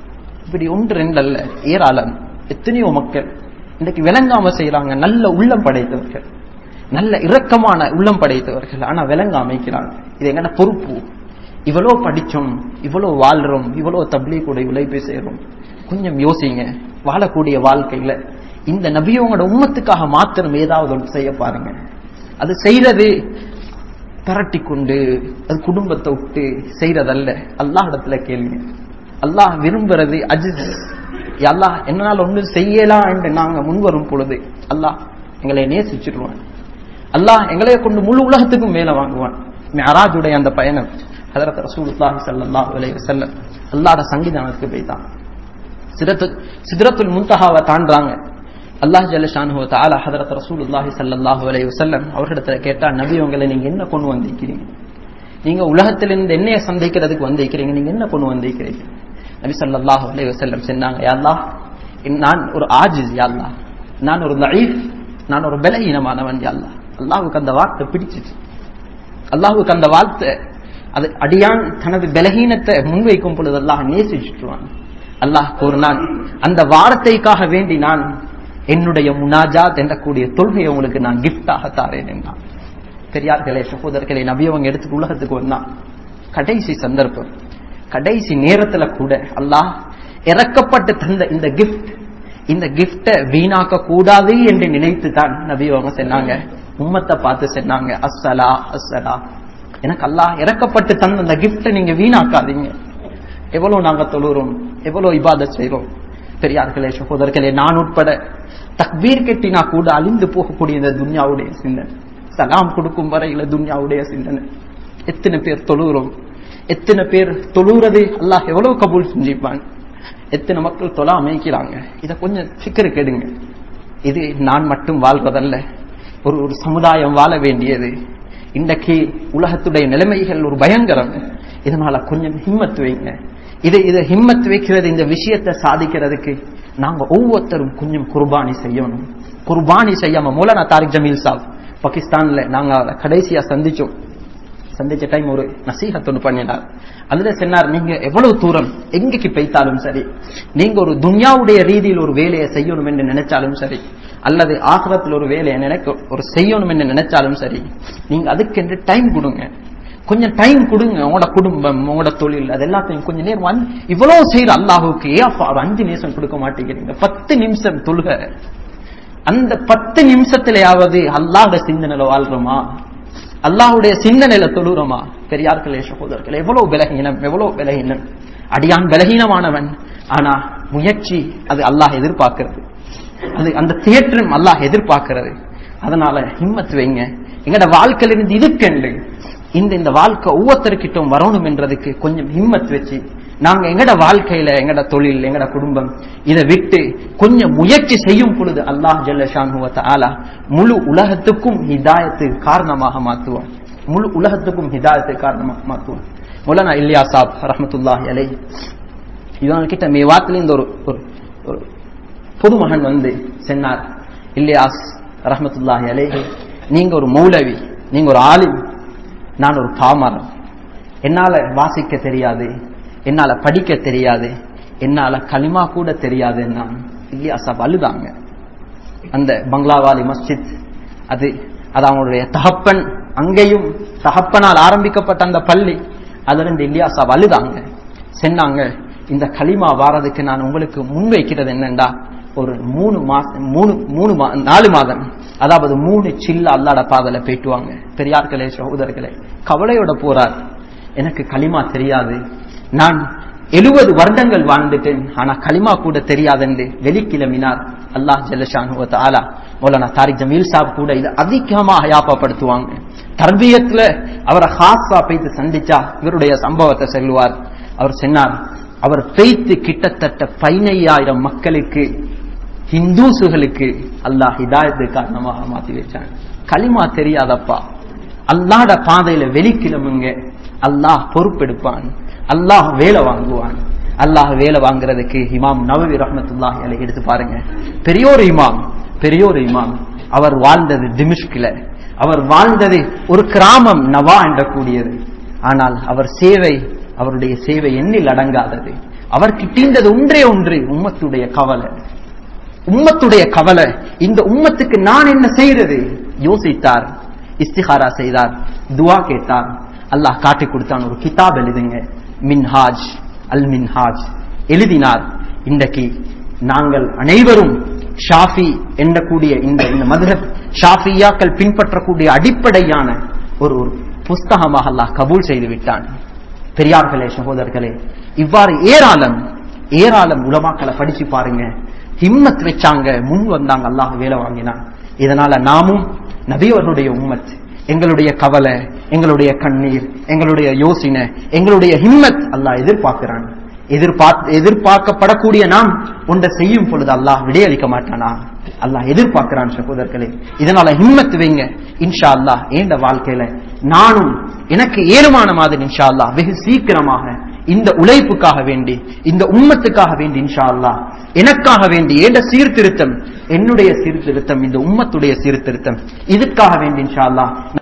இப்படி ஒன்று ரெண்டு அல்ல, ஏராளம் எத்தனையோ மக்கள் இன்னைக்கு விளங்காம செய்யறாங்க. நல்ல உள்ளம் படைத்தவர்கள், நல்ல இரக்கமான உள்ளம் படைத்தவர்கள், ஆனா விளங்காம அமைக்கிறாங்க. இது எங்கட பொறுப்பு. இவ்வளோ படிச்சோம், இவ்வளோ வாழ்றோம், இவ்வளோ தப்லீக் கூட உழைப்பை செய்யறோம். கொஞ்சம் யோசிங்க, வாழக்கூடிய வாழ்க்கையில இந்த நபியோட உம்மத்துக்காக மாத்திரம் ஏதாவது ஒன்று செய்ய பாருங்க. அது செய்யறது பரட்டி கொண்டு அது குடும்பத்தை விட்டு செய்யறதல்ல. அல்லாஹ் இடத்துல கேளுங்க. அல்லாஹ் விரும்புறது அஜிஸ். அல்லாஹ் என்னால் ஒன்று செய்யலாம் என்று நாங்க முன்வரும் பொழுது அல்லாஹ் எங்களை நேசிச்சிருவான். அல்லாஹ் எங்களை கொண்டு முழு உலகத்துக்கும் மேல வாங்குவான். மிஅராஜுடைய அந்த பயணம் ஹஜ்ரத் ரசூலுல்லாஹி ஸல்லல்லாஹு அலைஹி வஸல்லம் அல்லாஹ்வுடைய சங்கிதானத்துக்கு போய்தான் சித்ரத்துல் முன்தஹாவை தாண்டாங்க. அல்லாஹ் ஜல்ல ஷானுஹு வ தஆலா ஹஜ்ரத் ரசூலுல்லாஹி ஸல்லல்லாஹு அலைஹி வஸல்லம் அவர்களிடத்துல கேட்டா, நபி உங்களை நீங்க என்ன கொண்டு வந்திருக்கிறீங்க? நீங்க உலகத்திலிருந்து என்னைய சந்திக்கிறதுக்கு வந்திருக்கிறீங்க, நீங்க என்ன கொண்டு வந்திருக்கிறீங்க? நபி ஸல்லல்லாஹு அலைஹி வஸல்லம் சொன்னாங்க, யா அல்லாஹ், நான் ஒரு ஆஜிஸ், யா அல்லாஹ், நான் ஒரு தஈஃப், நான் ஒரு பலஹீனமானவன், யா அல்லாஹ். அல்லாஹ்வுக்கு அந்த வார்த்தை பிடிச்சிச்சு. அல்லாஹ்வுக்கு அந்த வார்த்தை, அது அடியான் தனது பலஹீனத்தை முன்வைக்கும் பொழுது அல்லாஹ் நேசிச்சுட்டுவான். அல்லாஹ் கூறினான், அந்த வார்த்தைக்காக வேண்டி நான் என்னுடைய முனாஜாத் என்றக்கூடிய தொழுகையை உங்களுக்கு நான் கிஃப்டாக தாரேன் என்றான். பெரியார்களே, சகோதரர்களே, நபி அவங்க எடுத்துட்டு உலகத்துக்கு வந்தான். கடைசி சந்தர்ப்பம், கடைசி நேரத்துல கூட அல்லாஹ் இறக்கப்பட்டு தந்த இந்த கிஃப்ட், இந்த கிஃப்டை வீணாக்க கூடாது என்று நினைத்து தான் நபி அவங்க சொன்னாங்க, உம்மத்தை பார்த்து சொன்னாங்க, அஸ்ஸலா அஸ்ஸலா, எனக்கு அல்லாஹ் இறக்கப்பட்டு தந்த அந்த கிஃப்டை நீங்க வீணாக்காதீங்க. எவ்வளவு நாங்க தொழுறோம், எவ்வளவு இபாதத் செய்றோம். பெரியார்களே, சகோதரர்களே, நான் உட்பட தக்பீர் கட்டினா கூட அழிந்து போகக்கூடிய இந்த துன்யாவுடைய சிந்தனை, சலாம் கொடுக்கும் வரையில துன்யாவுடைய சிந்தனை. எத்தனை பேர் தொழுகிறோம், எத்தனை பேர் தொழுகிறது அல்லாஹ் எவ்வளவு கபூல் செஞ்சிப்பான், எத்தனை மக்கள் தொழ அமைக்கிறாங்க. இதை கொஞ்சம் சிக்கரு கெடுங்க. இது நான் மட்டும் வாழ்வதல்ல, ஒரு ஒரு சமுதாயம் வாழ வேண்டியது. இன்றைக்கு உலகத்துடைய நிலைமைகள் ஒரு பயங்கரம். இதனால கொஞ்சம் ஹிம்மத் வைங்க. இதை இதை ஹிம்மத் வைக்கிறது, இந்த விஷயத்தை சாதிக்கிறதுக்கு நாங்க ஒவ்வொருத்தரும் கொஞ்சம் குர்பானி செய்யணும். குர்பானி செய்யாம மௌலானா தாரிக் ஜமீல் சாப் பாகிஸ்தான்ல நாங்க கடைசியா சந்திச்சோம். சந்திச்ச டைம் ஒரு நசீஹத் ஒன்று பண்ணினார். அதுல சொன்னார், நீங்க எவ்வளவு தூரம் எங்கேக்கு போய்த்தாலும் சரி, நீங்க ஒரு துன்யாவுடைய ரீதியில் ஒரு வேலையை செய்யணும் என்று நினைச்சாலும் சரி, அல்லது ஆகிரத்தில் ஒரு வேலையை நினைக்க ஒரு செய்யணும் என்று நினைச்சாலும் சரி, நீங்க அதுக்கென்று டைம் கொடுங்க. கொஞ்சம் டைம் கொடுங்க. உங்களோட குடும்பம், உங்களோட தொழில், அது எல்லாத்தையும் கொஞ்சம் நேரம் இவ்வளவு செய்யற அல்லாஹுக்கு ஏன் அஞ்சு நிமிஷம் கொடுக்க மாட்டேங்கிறீங்க? பத்து நிமிஷம் தொழுக. அந்த பத்து நிமிஷத்திலேயாவது அல்லாஹ்வுடைய சிந்தனையில வாழ்றோமா? அல்லாஹ்வுடைய சிந்தனையில தொழுறோமா? பெரியார்களே, சகோதரர்களே, எவ்வளவு பலகீனம், எவ்வளவு பலகீனம். அடியான் பலகீனமானவன், ஆனா முயற்சி அது அல்லாஹ் எதிர்பார்க்கிறது, அது அந்த தேற்றம் அல்லாஹ் எதிர்பார்க்கிறது. அதனால ஹிம்மத் வைங்க. எங்கட வாழ்க்கையிலிருந்து இதுக்கென்று இந்த இந்த வாழ்க்கை ஒவ்வொருத்தருக்கிட்டும் வரணும் என்றதுக்கு கொஞ்சம் ஹிம்மத் வச்சு நாங்க எங்கட வாழ்க்கையில, எங்கட தொழில், எங்கட குடும்பம், இதை விட்டு கொஞ்சம் முயற்சி செய்யும் பொழுது அல்லாஹ் ஜல்ல ஷானுஹு வ தஆலா முழு உலகத்துக்கும் ஹிதாயத்து காரணமாக மாற்றுவான். முழு உலகத்துக்கும் ஹிதாயத்து காரணமாக மாற்றுவான். மௌலானா இல்யாஸ் சாப் ரஹ்மத்துல்லாஹி அலைஹி இவங்க கிட்ட மேவாத்துல இந்த ஒரு ஒரு பொதுமகன் வந்து சொன்னார், இல்யாஸ் ரஹ்மத்துல்லாஹி அலைஹி, நீங்க ஒரு மௌலவி, நீங்க ஒரு ஆலிம், நான் ஒரு பாமரன், என்னால வாசிக்க தெரியாது, என்னால படிக்க தெரியாது, என்னால களிமா கூட தெரியாது. நான் இல்யாஸ் சாப் அழுதாங்க. அந்த பங்களாவாலி மஸ்ஜித், அது அது அவங்களுடைய தகப்பன், அங்கேயும் தகப்பனால் ஆரம்பிக்கப்பட்ட அந்த பள்ளி, அதுல இருந்து இல்யாஸ் சாப் அழுதாங்க. சொன்னாங்க, இந்த களிமா வாரதுக்கு நான் உங்களுக்கு முன்வைக்கிறது என்னண்டா, ஒரு மூணு மாசம் மூணு மூணு நாலு மாதம் அதாவது மூணு சில்ல அல்லாட பாதல போயிட்டுவாங்க. பெரியார்களே, சகோதரர்களே, கவலையோட போறார், எனக்கு களிமா தெரியாது, நான் எழுபது வருடங்கள் வாழ்ந்துட்டேன், ஆனா களிமா கூட தெரியாது என்று வெளிக்கிளம்பினார். அல்லாஹ் ஜல்ல ஷானுஹு வ தஆலா மௌலானா தாரிக் ஜமீல் சாப் கூட இதை அதிகமாக யாப்பப்படுத்துவாங்க. தர்பியத்துல அவரை ஹாஸா போய்த்து சந்திச்சா இவருடைய சம்பவத்தை சொல்லுவார். அவர் சொன்னார், அவர் பெய்த்து கிட்டத்தட்ட பதினையாயிரம் மக்களுக்கு, ஹிந்துசுகளுக்கு அல்லாஹ் ஹிதாயத்து காரணமாக மாத்தி வச்சாங்க. களிமா தெரியாதப்பா, அல்லாஹ்ட பாதையில வெளிக்கிழமுங்க, அல்லாஹ் பொறுப்பெடுப்பான், அல்லாஹ் வேலை வாங்குவான். அல்லாஹ் வேலை வாங்குறதுக்கு இமாம் நவவி ரஹ்மத்துல்லாஹி அலைஹி எடுத்து பாருங்க. பெரியோர் இமாம், பெரியோர் இமாம், அவர் வாழ்ந்தது டிமிஷ்கில, அவர் வாழ்ந்தது ஒரு கிராமம் நவா என்ற கூடியது. ஆனால் அவர் சேவை, அவருடைய சேவை எண்ணில் அடங்காதது. அவருக்கு தீண்டது ஒன்றே ஒன்று, உம்மத்துடைய கவலை. உம்மத்துடைய கவலை. இந்த உம்மத்துக்கு நான் என்ன செய்யறது யோசித்தார், இஸ்திகாரா செய்தார், துவா கேட்டார். அல்லாஹ் காட்டி கொடுத்தான், ஒரு கிதாப் எழுதுங்க, மின்ஹாஜ் அல் மின்ஹாஜ் எழுதினார். இன்றைக்கு நாங்கள் அனைவரும் ஷாஃபி எண்ணக்கூடிய இந்த மதுஹப் ஷாஃபியாக்கள் பின்பற்றக்கூடிய அடிப்படையான ஒரு புஸ்தகமாக அல்லாஹ் கபூல் செய்து விட்டான். பெரியார்களே, சகோதரர்களே, இவ்வாறு ஏராளம் ஏராளம் உலமாக்களை படிச்சு பாருங்க. ஹிம்மத் வச்சாங்க, முன் வந்தாங்க, அல்லாஹ் வேலை வாங்கினான். இதனால நாமும் நபியவர்களுடைய உம்மத், எங்களுடைய கவலை, எங்களுடைய கண்ணீர், எங்களுடைய யோசனை, எங்களுடைய ஹிம்மத் அல்லாஹ் எதிர்பார்க்கிறான். எதிர்பார்த்து எதிர்பார்க்கப்படக்கூடிய நாம் ஒன்றை செய்யும் பொழுது அல்லாஹ் விடையளிக்க மாட்டானா? அல்லாஹ் எதிர்பார்க்கிறான் சகோதரர்களே. இதனால ஹிம்மத் வைங்க. இன்ஷா அல்லாஹ் ஏண்ட வாழ்க்கையில நானும் எனக்கு ஏழுமான மாதிரி இன்ஷா அல்லாஹ் வெகு சீக்கிரமாக இந்த உழைப்புக்காக வேண்டி, இந்த உம்மத்துக்காக வேண்டி இன்ஷா அல்லாஹ் எனக்காக வேண்டி ஏண்ட சீர்திருத்தம், என்னுடைய சீர்திருத்தம், இந்த உம்மத்துடைய சீர்திருத்தம், இதுக்காக வேண்டி இன்ஷா அல்லாஹ்